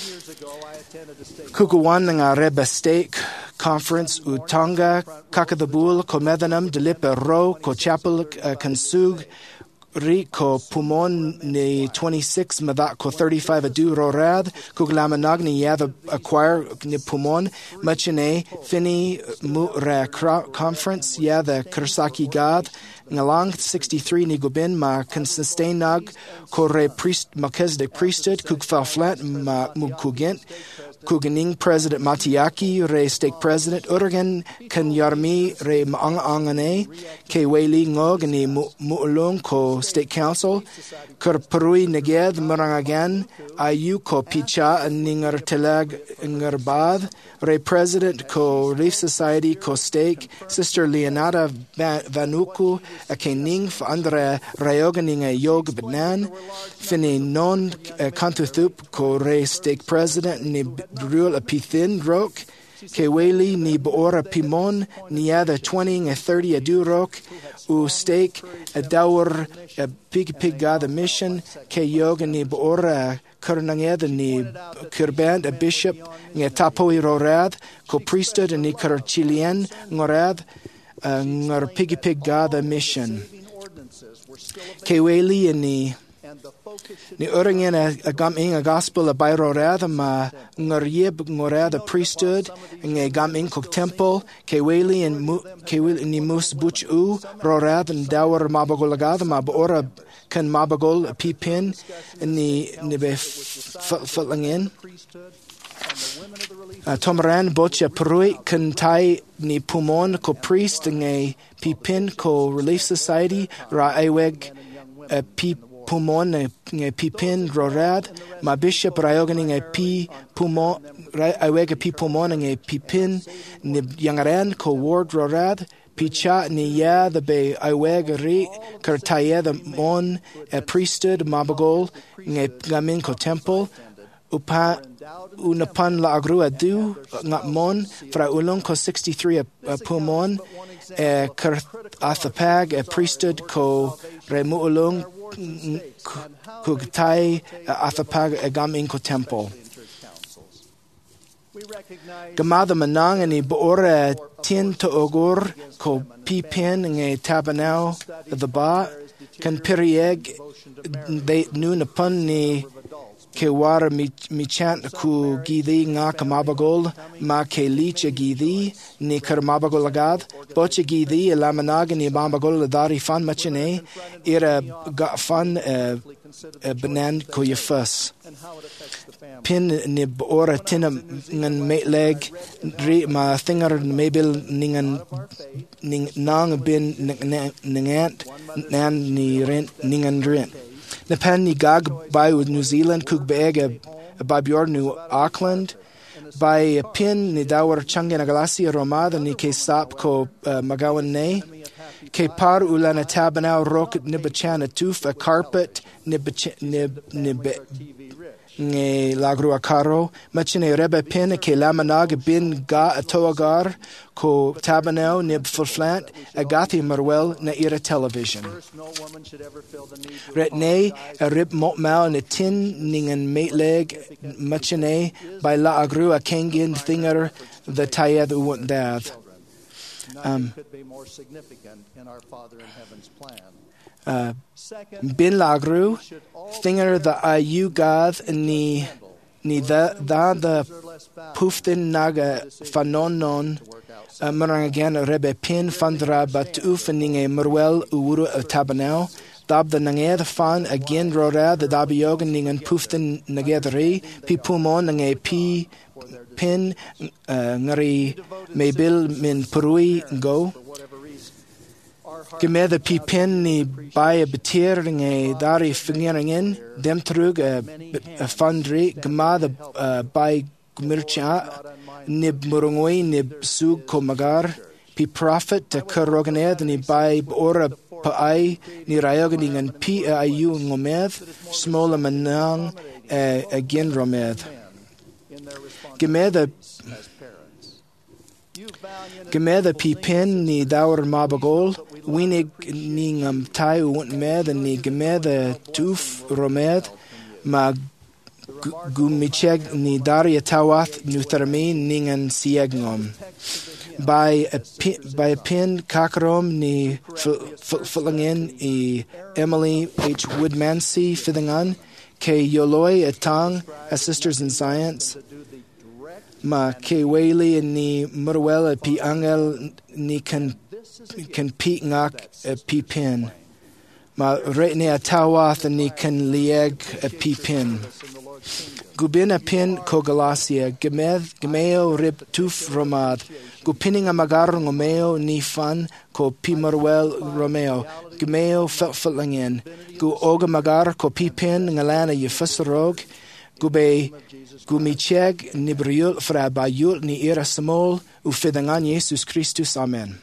kukuwan nga rebe stake conference utanga kakadabul ko medanam delipe ro ko chapel uh, kansug ri ko pumon ni twenty-six madak ko thirty-five adu rorad ko glamanag ni yada acquire ni pumon machine fini mu ra conference yada kersaki god ngalang sixty-three ni gubin ma kan sustain nag ko re priest Melchizedek priesthood kuk fal flat ma mugkugent Kuganing President Matiaki, re Stake President, Urgan kan Yarmi, re Maang Angane, ke Weli Ngog, ni Muulung ko State Council, Kur Perui Neged, Marangagan, Ayu ko Picha, Ningar Telag Ngarbad, re President ko Relief Society ko Stake, Sister Leonada Vanuku, a ke Ning fa andre Rayoganing a Yog Banan, Fini non Kantuthup ko re Stake President, ni Rule a pithin rok, ke weli ni boora pimon, ni ada twenty a thirty a du rok, u stake a dawr a pig pig gada mission, ke yoga ni boora kurnanged ni kurband a bishop, ni tapoi rorad, ko priesthood ni kur Chilean ngorad, ngor pig pig gada mission. Ke weli ni Ni uringen a gaming a gospel a bairo rad ma ngarieb ngorad a priesthood nge gaming kok temple ke weli and ke weli ni mus buch u rorad and dawar mabagol agad ma bora kan mabagol a pipin ni ni be futlangin Tomaran bocha perui kan tai ni pumon ko priest nge pipin ko Relief Society ra aiweg a pip pumon nge pipin rorad ma bishop rayoganing e pi pumon awega pi pumon nge pipin ni yangaran ko ward rorad picha ni ya the be awega ri kartaya the mon a priesthood mabagol nge gamin ko temple upa unapan la agru adu ngat mon fra ulong ko sixty-three a, a pumon e kar athapag a priesthood ko remu ulong kugtai athapag agam in ko temple gamada manang ni boora tin to ogur ko pipin nge tabanao the ba kan perieg they noon upon ni ke wara mi mi chant ku gidi nga kamabagol ma ke lich gidi ni kar mabagol agad boch gidi lamanag ni mabagol dari fan machine era ga fan banan ko yefas pin ni ora tinam ngan meleg ri ma thinger mebil ningan ning nang bin ningant nan ni rent ningan rent na pan ni gag by with New Zealand kug beg a by bjord New Auckland by a pin ni dawar changen galasia romada ni ke sap ko magawan ne ke par ulana tabanao rok nibachana tuf a carpet nib nib nib nge lagru akaro machine rebe pin ke lamanag bin ga atoagar ko tabanao nib fulflant agathi marwell na ira television retne a rib motmal na tin ningen meatleg machine by la agru a kengin thinger the tayad uwant dath um could be more significant in our Father in Heaven's plan. Uh, bin lagru thinger the ayu gath ni ni the the the puftin naga fanonon marang again rebe pin fandra bat ufeninge merwel uru tabanel. Dab the nange fan again rora the dabiogan ningen puften nagedri pi pumon nange pi pin ngari mebil min purui go. Geme the pi pin ni by a betir nge dari fingeringen dem trug a fundri gema the by gmircha nib murungoi nib sug komagar pi prophet te kurroganed ni by ora paai ni rayoganing an pi ayu ngomed smola manang again romed geme the geme the pi pen ni daur mabagol winig ningam tai unt med ni geme the tuf romed ma gumicheg ni daria tawath nuthermin ningen siegnom by a pin, by a pin kakrom ni fulangin e Emily H. Woodmansey Fithingan ke Yoloi Atang as Sisters in Science ma ke Whaley ni Murwell pi angel ni kan kan pi ngak pi pin ma retne atawath ni kan lieg pi pin Gubina pin kogalasia gemed gemeo rib tuf romad Gupining amagar ngomeo ni fan ko pimarwel romeo gemeo felflingen gu oga magar ko pipin ngalana yefusrog gube gumicheg nibriul fra bayul ni era smol u fedangan Jesus Christus amen.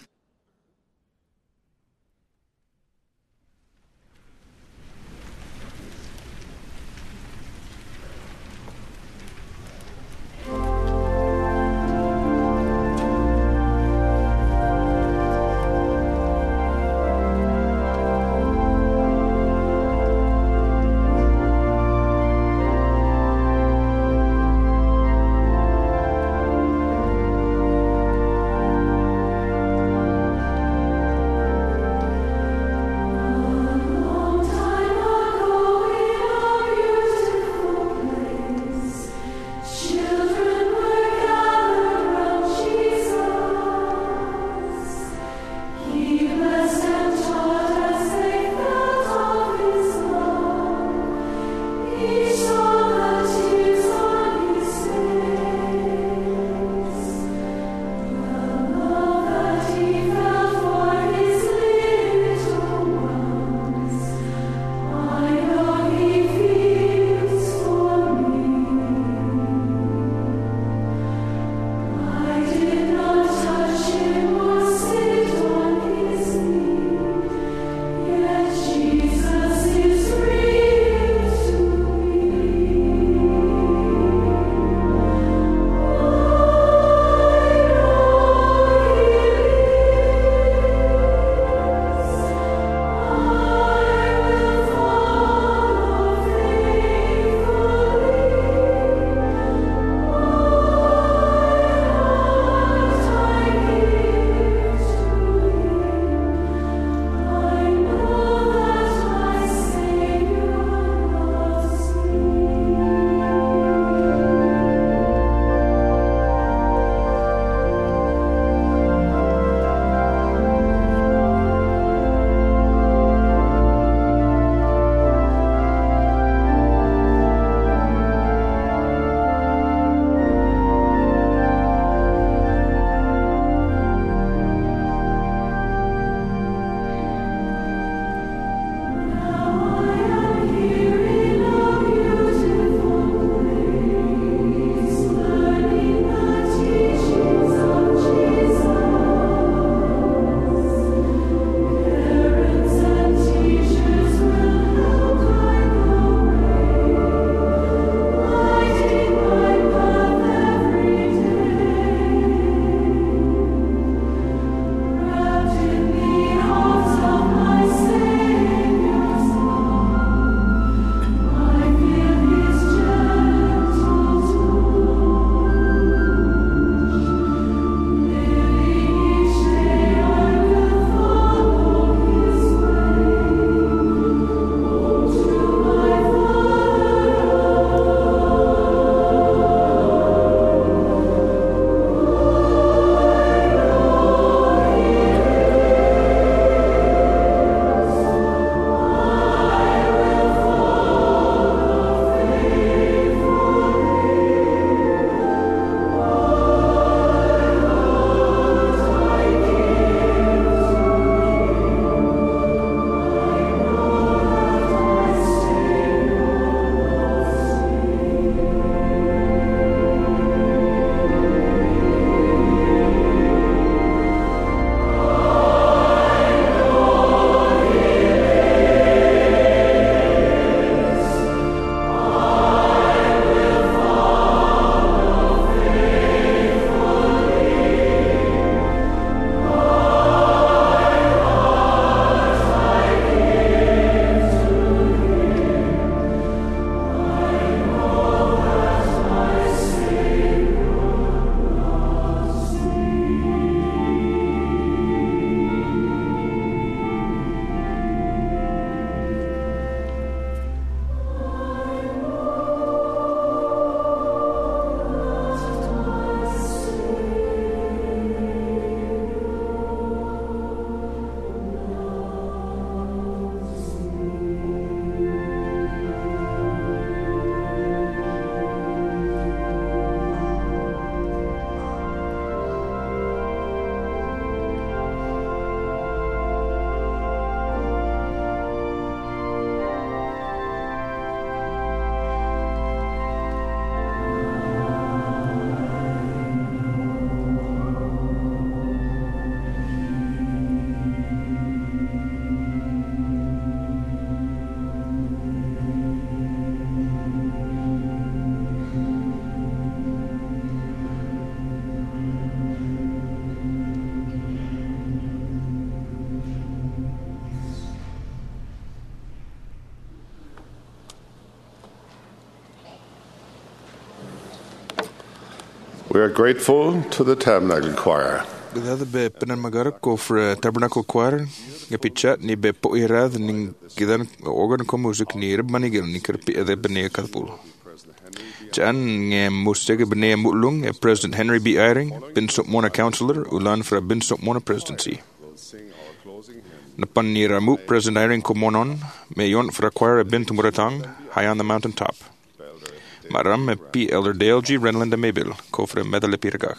We are grateful to the Tabernacle Choir. Gada be penan magara ko for Tabernacle Choir nga pichat ni be po irad ning gidan organ ko music ni rebmanigel ni kerpi ade bene kalpul. Jan nge mustege bene mulung e President Henry B. Eyring, Binsop Mona Counselor, ulan for a Binsop Mona Presidency. Napan ni ramu President Eyring ko monon, me yon for a choir a bin tumuratang, high on the mountain top. Maram e P. Elder Dale G. Renland de Maybill, ko for a medal piragach.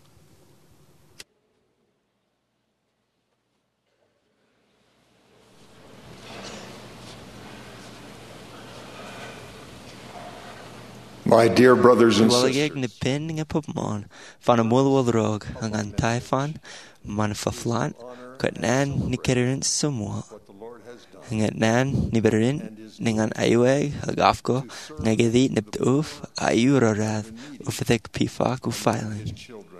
My dear brothers and Wel sisters, ik ne pin nga popmon van een moel rog ang an taifan man faflan kat nan ni kerin sumo ngat nan ni berin ningan aywe agafko ngagedi nipt uf ayura rad uftek pifak ufailing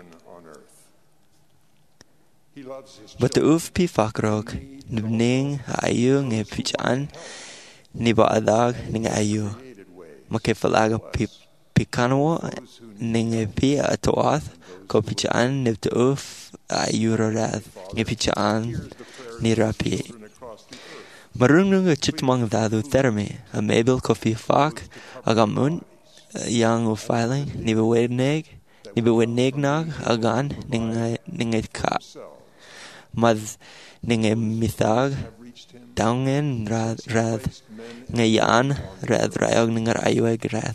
but the uf pifak rog nibning ayu nge pichan ni ba adag ning ayu makefalaga pip Picanwo ninge pi atoath ko pichaan nipt uf ayurarad ni pichaan ni rapi marunung chitmang dadu thermi a mabel kofi fak agamun yang u filing ni bewedneg ni bewednegnag agan ninge ninge ka mad ninge mithag daungen rad rad ngayan rad rayog ningar ayueg rad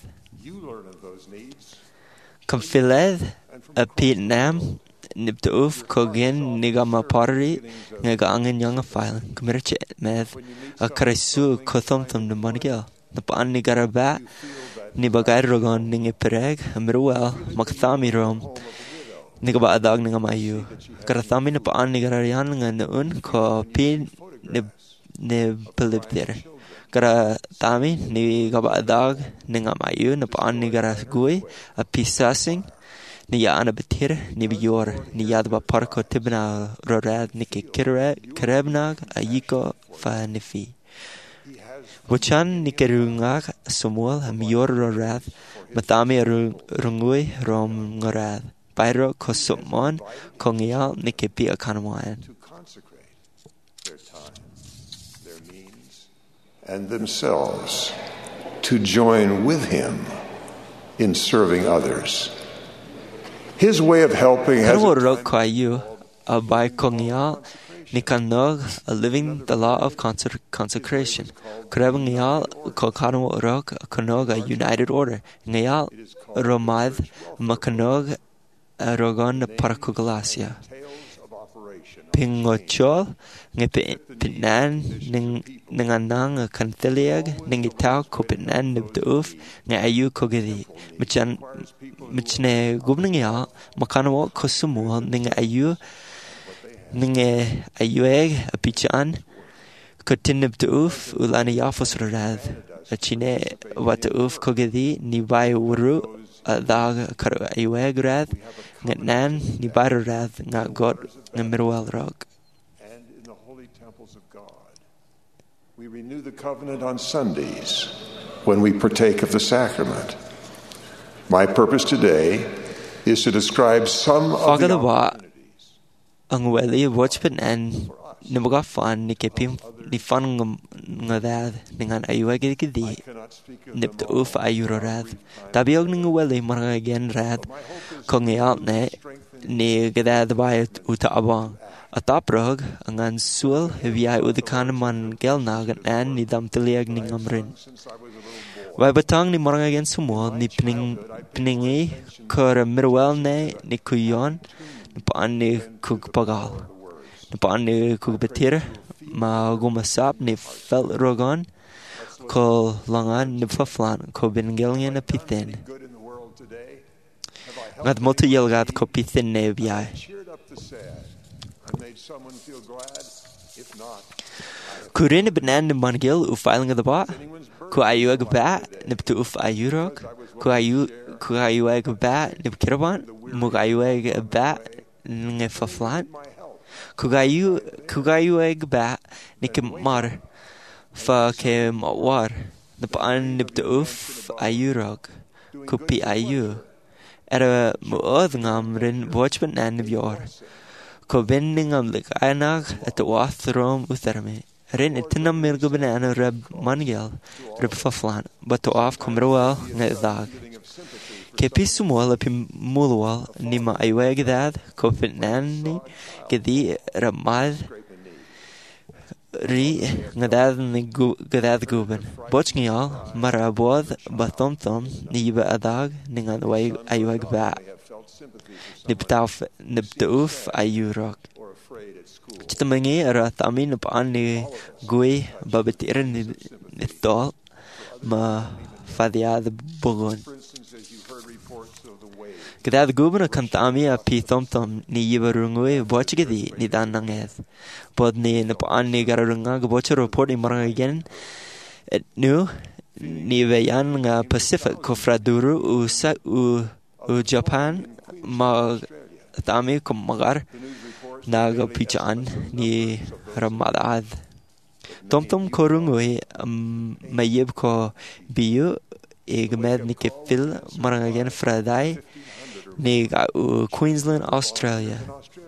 Kamfiled a Pete Nam nipt uf kogen nigama pottery ngaga angin yang file kumirche med a kresu kothom thum de monigel napan nigara ba ni bagay rogon ninge pereg amruel makthami rom nigaba adag ningama yu karathami napan nigara yan ngan ko pin ne ne pelipter Kara tami ni gaba adag ni nga mayu na paan ni gara gui a pisasing ni ya ana betir ni biyor ni yad ba parko tibna rorad ni ke kire kerebnag a yiko fa nifi Wachan ni kerungag sumul a miyor rorad matami rungui rom ngorad Pairo ko sumon kongyal ni ke pi akanwayan and themselves to join with him in serving others. His way of helping has a by kongyal nikanog a living the law of consecration. Krebengyal kokano rok konog a united order. Ngayal romad makanog a rogon parkoglasia. Pingochol ngepinan ning ninganang kanthiliag ningitaw kopinan nibduf nga ayu kogedi michan michne gubningya makano kosumo ning ayu ning ayueg apichan kotinibduf ulani yafos rad achine watuf kogedi ni bai wuru dag kar ayueg rad nan ni bar rad nga god ngemirwal rog we renew the covenant on Sundays when we partake of the sacrament. My purpose today is to describe some of the opportunities. Ang wali watchpen and nimaga fan ni kepim ni fan ngadad ningan ayuag gidi nipt uf ayurad tabiog ning wali marga again rad kongyal ne ni gadad bayat uta abang Ataprog angan sul heviai udikan man gelnag an ni dam tiliag ning amrin. Vai batang ni morang again sumo ni pning pningi kor mirwel ne ni kuyon ni paan ni kugpagal. Ni paan ni kugbetir ma gumasap ni fel rogon ko langan ni faflan ko bengelian a pithin. Ngad motu yelgat ko pithin ne biai. Kurin benan mangil u filing of the ba ku ayu ag ba niptu uf ayurok ku ayu ku ayu ag ba nip kiraban mug ayu ag ba nge faflan ku ayu ku ayu ag ba nik mar fa ke mawar nip an niptu uf ayurok ku pi ayu er modd ngam rin watchman nan bjor. Ko bending am lik einag at wath rom utherme. Rin itinam mirgo banana reb mangel reb faflan, but to off comroel nedag. Ke pisumol pi mulwal nima aywegdad ko fitnani gedi ramad ri ngadad ni gadad guben. Bochnial marabod batomtom niba adag ningan way ayweg ba. Niptaf niptuf ayurok. Chitamangi ara tamin upaan ni gui babetiran nitol ma fadiad bugon. Gadad guben kan tami a pi tomtom ni yibarungui bochgedi ni dananged. Bod ni napaan ni gararunga bocha report ni marang again at nu ni veyan nga Pacific kofraduru u sa u u Japan ma tami kum magar naga pichan ni ramadad. Tomtom korungui mayib ko biyu egmed ni kefil marang again Friday ni u Queensland, Australia.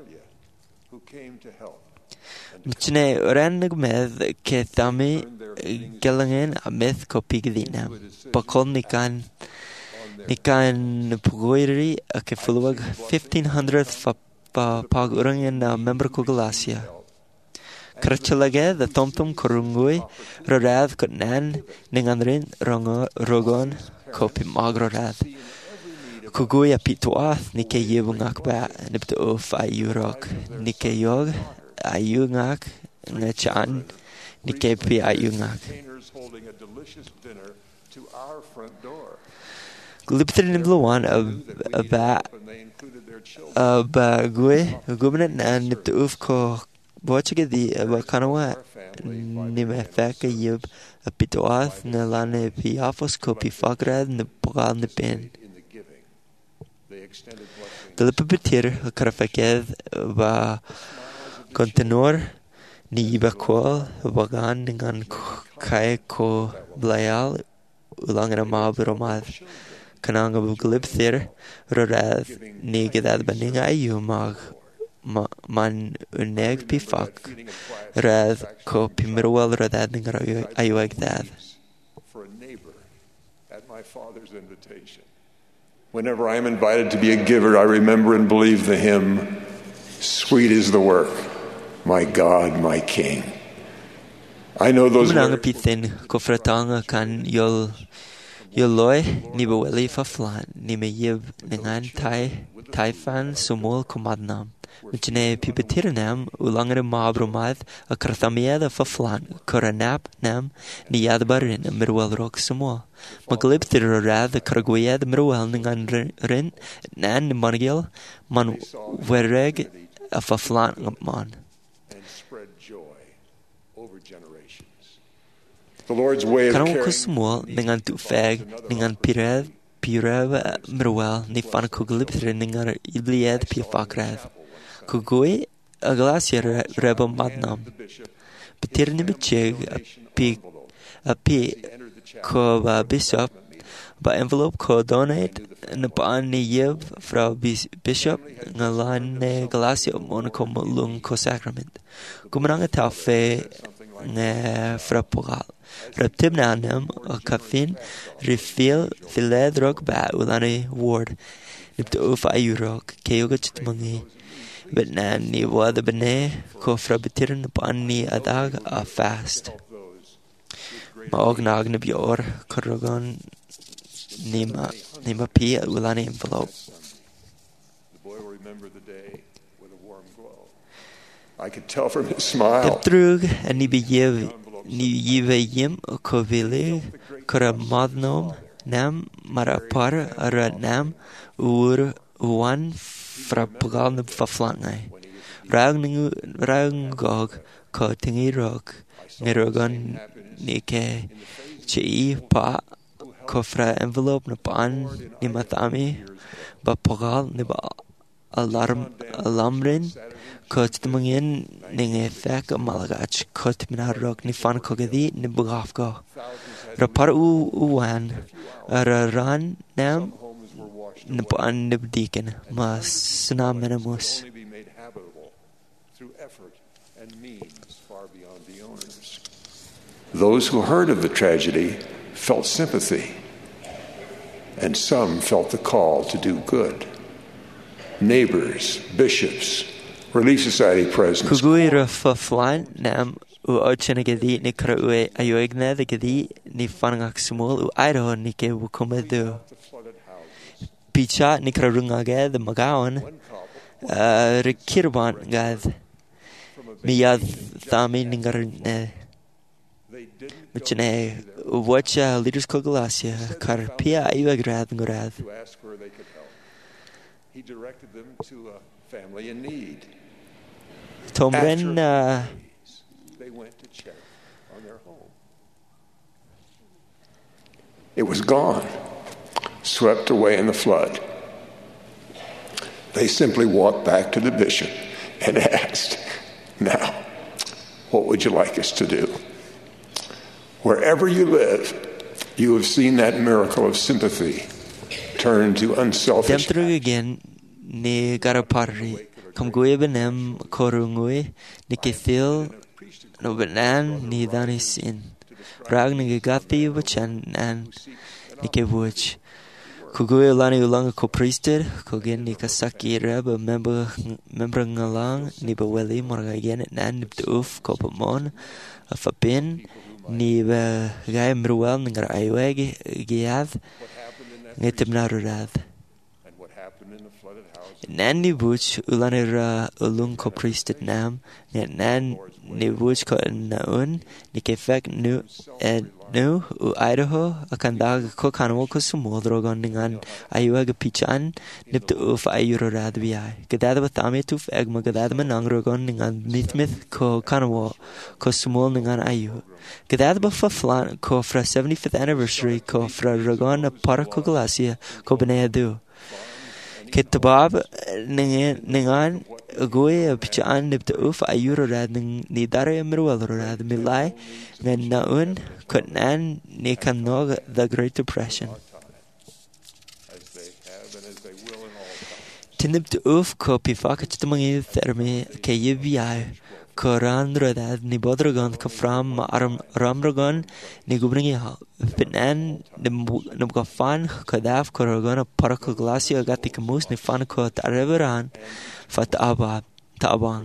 Mchne rannig med ke tami gelangen a myth ko pigdina. Pakol nikan nikan pugoiri a ke fulwag fifteen hundred fa pa pagurangen a member ko Galacia. Krachalage the tomtom korungui rorad ko nan ninganrin rogon ko pimagorad. Kugui a pituath ni ke yibungak ba nipto of ayurok ni ke yog ayungak ngachan ni ke pi ayungak. Glipter nimluan a ba a ba gui gubnet na nipto of ko bochgedi ba kanawa ni me feka yib a pituath na lane pi afos ko pi fagrad ni pogal ni pen. De lipipetir karafaked va continuar ni bakol vagan dengan kai ko blayal ulangera mabromad kananga buglipthir rorad ni gedad baninga ayu mag man uneg pifak rad ko pimirwal radad ninga ayu agdad. For a neighbor at my father's invitation. Whenever I am invited to be a giver, I remember and believe the hymn, "Sweet is the work, my God, my King." I know those words. Pithin kofratanga kan yol yoloy ni baweli faflan ni me yib ningan tai tai fan sumul kumadnam. Mchne pibetirnam ulangere mabromad a krathamiada faflan koranap nam ni yadbarin mirwal rok sumul. Maglibtir rad the karguiad mirwal ningan rin nan margil man wereg a faflan man. And spread joy over generations. The Lord's way of caring. Kanong kusmul ningan tufeg ningan pirev pirev mirwal ni fan kuglibtir ningan ibliad pifakrad. Kugui a glacier reba madnam. Petir ni bicheg a pi a pi ko ba bishop ba envelope ko donate na paan ni yib fra bishop ngalan ne glacier mon ko lung ko sacrament. Kumananga tafe ne fra pogal. Reptib na nem a kafin refill filed rock ba ulani ward. Nipto ufa ayurok keyoga chitmangi. But nan ni wada bene ko fra betirin paan ni adag a fast. Maognag na bior korogon nima nima pi ulani envelope. The boy will remember the day with a warm glow. I could tell from his smile. Teptrug ni biyev ni yive yim ko vile kora madnom nam marapar ara nam ur one fra pogal na faflangai. Ragning rangog ko tingi rok nirogon ni ke chi pa ko fra envelope na paan ni matami ba pogal ni ba alarm alamrin ko tmangin ninge fek malagach ko tminarok ni fan ko gadi ni bugafko rapar u uwan ara ran nam nipaan nibdiken ma snamenamus. Only be made habitable through effort and means far beyond the owners. Those who heard of the tragedy felt sympathy, and some felt the call to do good. Neighbors, bishops, Relief Society presidents. Kuguira faflan nam u ochana gedi ni kraue ayoigna the gedi ni fanangak small u Idaho ni ke wukumedu. Picha ni krarunga ge the magawan uh rekirban gad miyad thami ningar ne Michene wacha leaders kogalasia karpia ayuagrad ngurad. He directed them to a family in need. Tomren uh, they went to check on their home. It was gone, swept away in the flood. They simply walked back to the bishop and asked, "Now, what would you like us to do?" Wherever you live, you have seen that miracle of sympathy turn to unselfish. Dem again ni garapari kam goye benem korungui ni kithil no benan ni danisin rag ni gati wachan an ni kevuch kugoye lani ulang ko priester ko gen ni kasaki rab member member ngalang ni baweli morga gen nan uf ko pomon afapin ni ba gay mruel ngar ayweg giad ngetemnarurad nan ni buch ulanira ulung ko priested nam nan ni buch ko naun ni kefek nu and nu u Idaho akandag ko kanwo ko sumo drogon ningan ayuag pichan niptu uf ayurad biai gadad batame tuf egma gadad manang rogon ningan nithmith ko kanwo ko sumo ningan ayu gadad ba faflan ko fra seventy-fifth anniversary ko fra rogon a parko glacia ko benedu Kitabab ningan goy pichaan nibta uf ayuro rad ni dare mirwal rad milai ngan naun kutnan ni kanog the Great Depression. Tinibta uf ko pifak chitamangi thermi ke yibiai Koran rodad ni bodrogon ka fram ma aram ramrogon ni gubringi ha binan num ka fan kadaf korogon parko glacia gati kamus ni fan ko tareveran fat aba tabang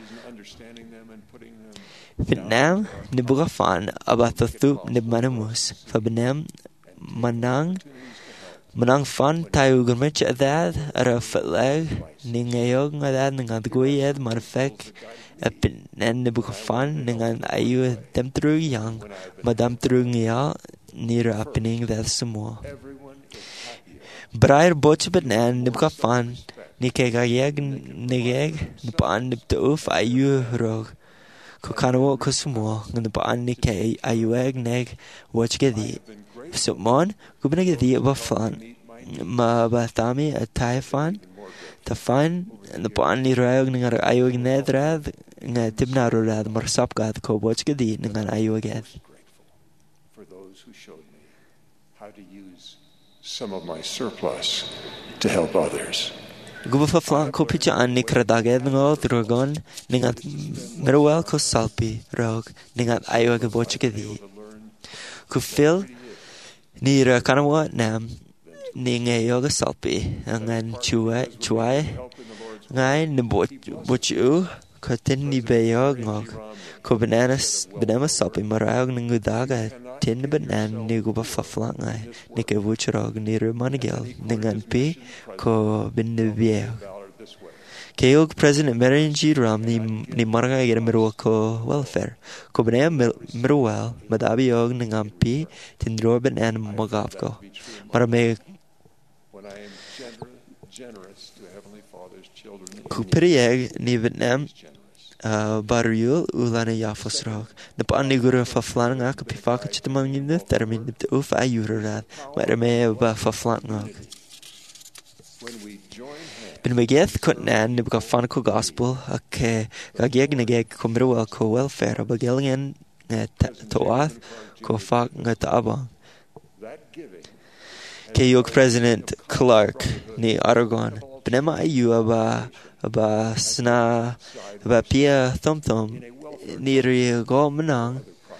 Vietnam ni buga fan aba tu ni manamus fa benam manang manang fan tayu gumech adad ara fatlag ni ngayog ngadad ngadgoyed marfek Epin and Nebukafan Ningan Ayu them through young, Madame through Nia near happening that some more. Brair Bochbet and Nebukafan Nikegayeg Negeg, Nipan Niptoof Ayu Rog, Kokano Kosumo, and the Pan Nike Ayueg Neg, watch Gedi. So, Mon, Gubnagedi of a fun, Ma Bathami a Taifan. Ta fan the pani rag ningar ayog nedrad nga tibnarurad marsapgat ko watch gedi ningan ayoged. For those who showed me how to use some of my surplus to help others. Gubafa flan ko picha an nikradaged ngo drogon ningan merwel ko salpi rog ningan ayog watch gedi. Ku fil ni ra kanwa nam ni ngay yoga salpi angan chua chua ngay ni bot bochu ko tin ni bayog ngok ko bananas banana salpi marayog ng udaga tin banan ni go ba faflang ngay ni ke wuchrog ni remanigel ningan pi ko binibye Kayog President Marion G. Romney ni marga gira mirwa ko welfare ko banana mirwal madabi yog ningan pi tin droben an magavko marame Kupirieg ni Vietnam barriul ulana yafosrog. De pan ni guru fa flanga ka pifaka chitamam ni de termin de uf ayurad. Maar me ba fa flanga. Bin megeth kutnan ni ka fan ko gospel ak ka geg ne geg komro ko welfare ba gelingen toath ko fa ngata aba. Kayok President Clark ni Oregon. Benema ayu aba aba sna aba pia thom thom ni ri go menang.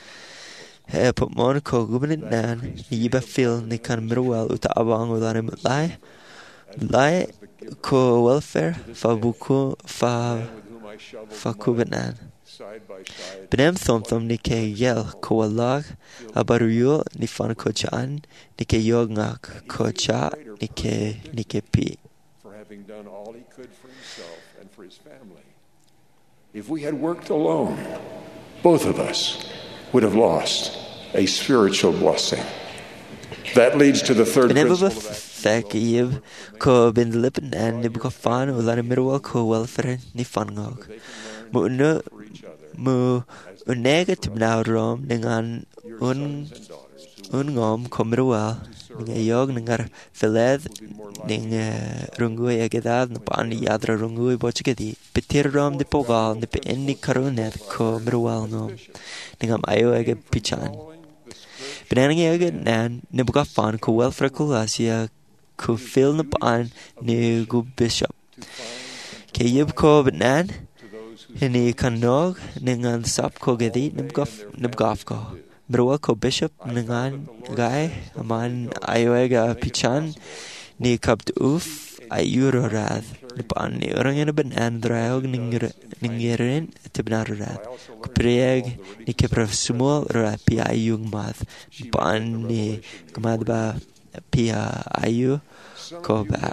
He put mon ko gubenin nan ni ba fil ni kan mirwal uta abang ulan lai lai ko welfare fa buku fa fa kubenan. Benem thom thom ni ke yel ko alag abaruyo ni fan ko chan ni ke yog ngak ko cha ni ke ni ke pi. For having done all he could for himself and for his family. If we had worked alone, both of us would have lost a spiritual blessing. That leads to the third principle of Thakib ko bin lipen and ni ko fan ulan mirwal ko welfare ni fan ngok. Mu no mu unega tibnaw rom dengan un un ngom ko mirwal nga yog ngar veled ning rungui agedad na pan yadra rungui bochgedi petir rom de pogal ni pe enni karunet ko mirwal ngom ningam ayo age pichan benang age nan ni buka fan ko welfare kulasia ko fil na pan ni gu bishop ke yib ko benan hini kanog ningan sap ko gedi nibgaf nibgaf ko Berwa ko bishop dengan gai aman ayoega pichan ni kapt uf ayurorad nipan ni orang yang benan drayog ningirin tibnarorad kuprieg ni kepraf sumol rapi ayung math nipan ni kemadba pia ayu ko ba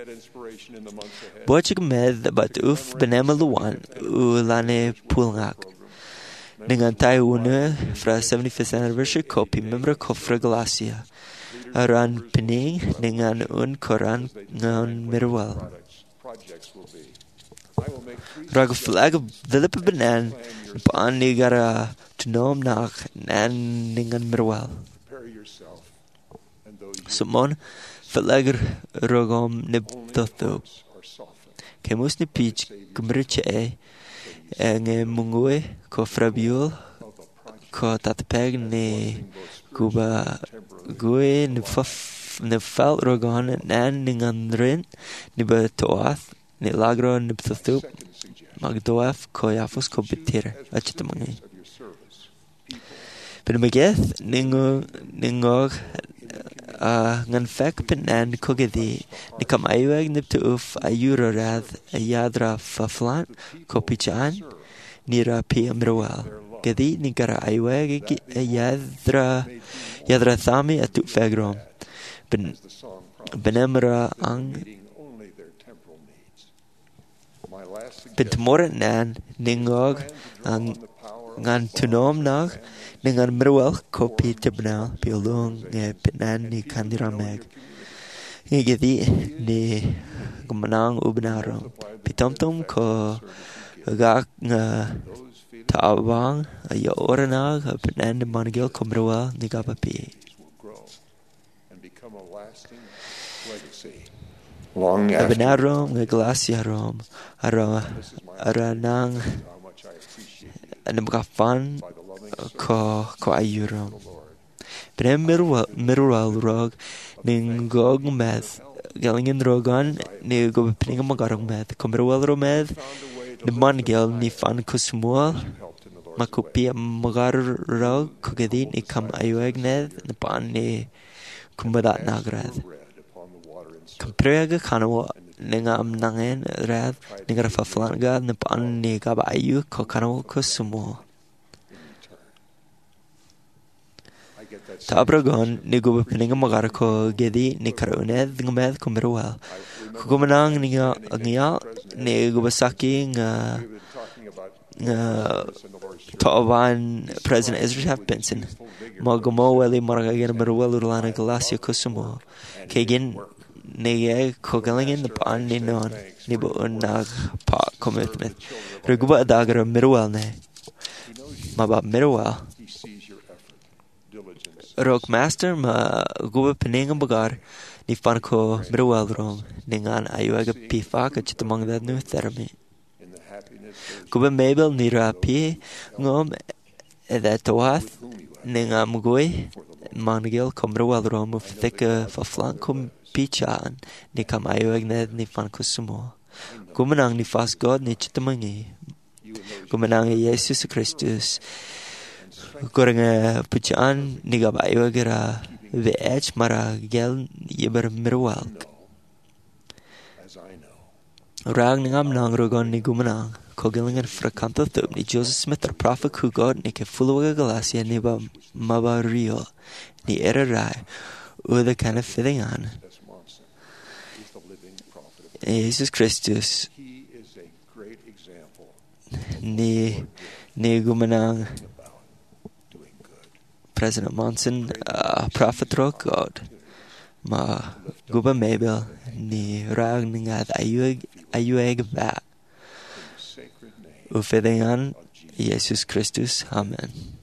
bochig med bat uf benemaluan ulane pulngak dengan Taiwan fra seventy-fifth anniversary kopi member kofra Galacia aran pening dengan un koran ngan mirwal rag flag Philip benan pan negara tunom nak nan dengan mirwal Simon flag rogom nibtotho kemus ni pitch kumriche nge mungwe ko frabiul ko tatpeg ni kuba gue ni faf ni fal rogon nan ningan rin ni ba toath ni lagro ni bthup magdoaf ko yafus ko bitir achitamangi penmageth ningo ningo Uh, ngan fek penan kogedi ni kam ayuag niptuuf ayurorad ayadra faflan kopichan nira pi amrwal gedi ni gara ayuag ayadra yadra thami atu fegrom ben benemra ang pentmoran nan ningog ang ngan tunom nag dengan merwal kopi tebnal pilung nge penan ni kandirameg ngegedi ni kemenang ubnarong pitomtom ko gak nga taabang ayo oranag penan de mangil ko merwal ni kapapi Abenarong nge glaciarom ara ara nang anam kafan ko ko ayuram benem mirwal mirwal rog ning gog meth galingen rogan ni go pning magarong meth komirwal ro meth ni mangel ni fan kusmul makupi magar rog kogedi ni kam ayuag ned ni pan ni kumada nagrad komprega kanwa ninga am nangen rad ninga faflan ga ni pan ni ga ayu ko kanwa kusmul Tabragon ni go pening magar ko gedi ni karuned ngmed ko mirwal ko menang ni ngia ni go basaki nga nga Taiwan President Israel Benson magomo wali maragagen mirwal urlana Galacia kusumo kegen ni ko galingen the pan ni non ni bo nag pa commitment reguba dagar mirwal ne maba mirwal Rock master ma guba pening bagar ni fan ko mirwal rom ningan ayuaga pifa ka chitamang da nu thermi guba mabel ni rapi ngom eda toath ningam gui Mangel kommer walrom of thicka for flankum pichan, ni kam ayuagned ni fankusumo. Gumanang ni fast God ni chitamangi. Gumanang Jesus Christus. Kuranga pichan ni gabayuagira the edge mara gel yiber mirwalk. Rag ningam nang rogon ni gumanang. Kogilingan frakanto thub ni Joseph Smith ar prophet kugod ni ke fuluga galasia ni ba mabario ni erarai u the kind of fitting on Jesus Christus ni ni gumanang President Monson uh, prophet ro God ma guba mabel ni rag ningad ayueg ayueg va Ufedengan Jesus Christus. Amen.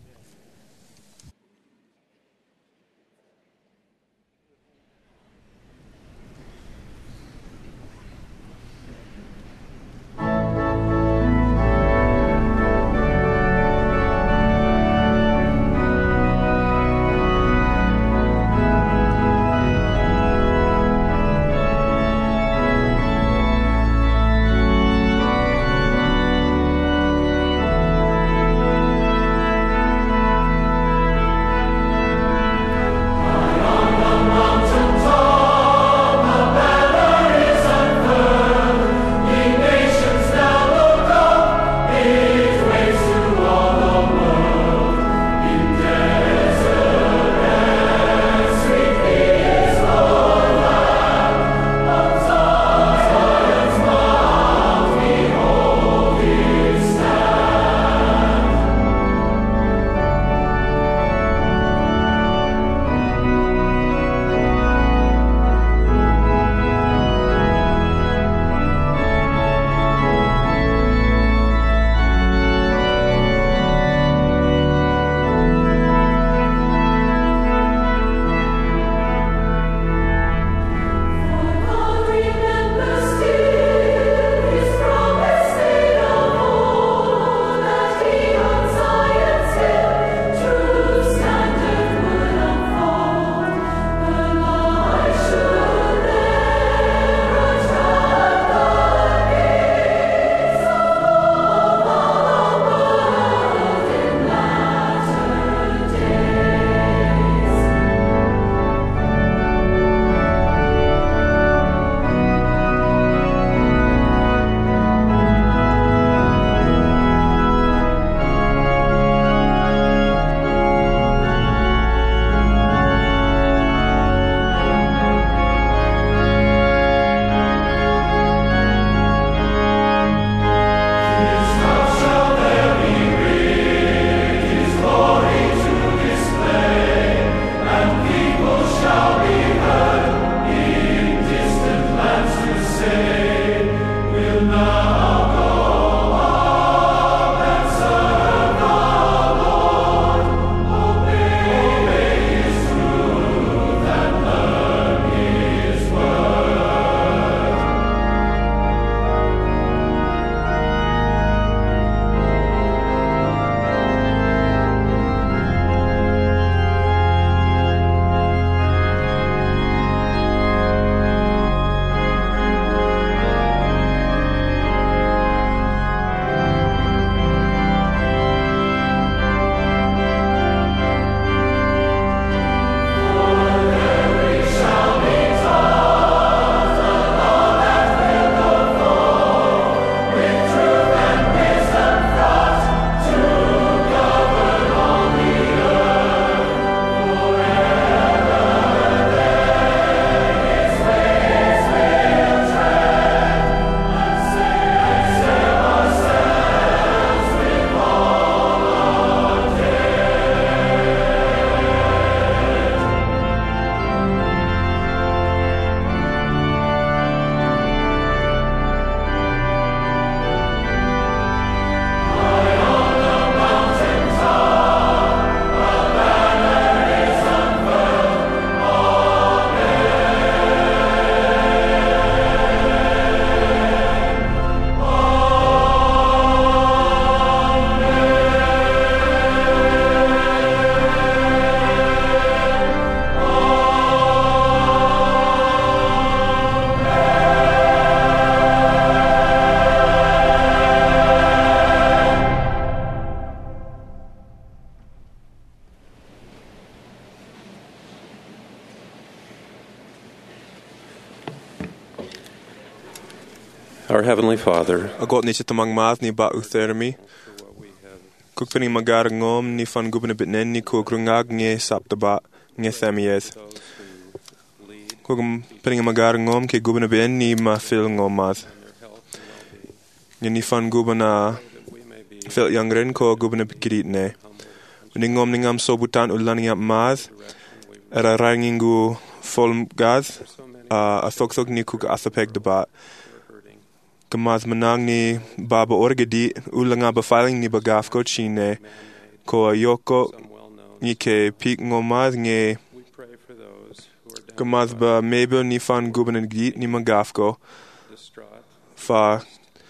Our Heavenly Father, agot ni sitamang math ni ba uthermi. Kukpini magar ngom ni fan gubna bitnen ni kugrungag nge saptaba nge themieth. Kugum pring magar ngom ke gubna ben ni ma fil ngomad. Nge ni fan gubna fil yangren ko gubna grit ne. Ni ngom ni ngam sobutan ulani ap mad. Era rangingu fol gad a thok thok ni kuk athapeg deba. Kamaz manang ni baba orgedi ulanga befiling ni bagafko chine ko yoko ni ke pik ngomaz nge kamaz ba mebel ni fan gubernan git ni magafko fa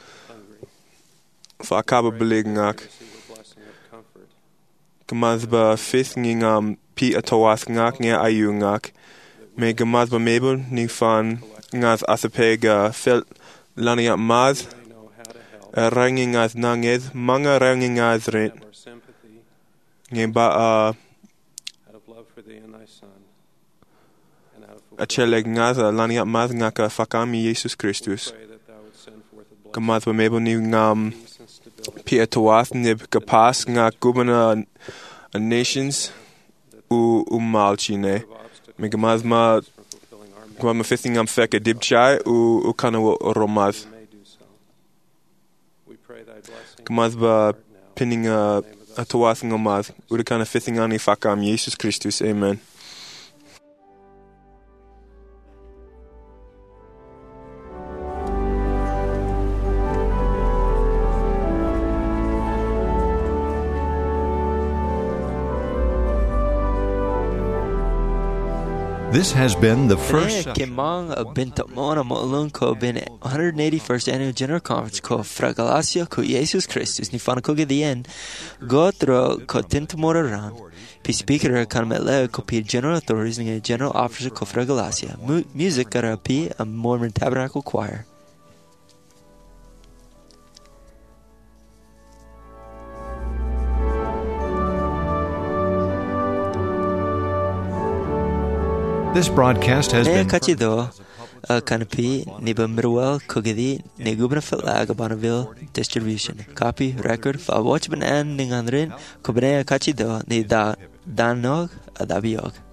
fa kaba belegngak kamaz ba fifth ngam pi atawas ngak nge ayu ngak me kamaz ba mebel ni fan ngaz asapega felt lani at maz a ranging as nanged manga ranging as rent nge ba a a cheleg ngaz lani at maz ngaka fakami Jesus Christus kamaz ba mebo ni ngam pia tawath nib kapas nga gubana a nations u umalchine me kamaz ma Kwa mafithing am feka dibchai u u kana romaz. Kamaz ba pinning a a tawathing omaz. U kana fithing ani fakam Jesus Christus. Amen. This has been the first Kimang Bintamona Molun ko bin one hundred eighty-first Annual General Conference ko Fragalacia ko Jesus Christus ni fanko gedien Gotro ko tintamora ran P speaker kan mele ko P General Authorities ni General Officer ko Fragalacia Music kara P a Mormon Tabernacle Choir. This broadcast has been kachido kanapi niba mirwell kugidi negubna falaga Bonneville distribution copy record fa watchman and ninganrin kubne kachido ni da danog adabiog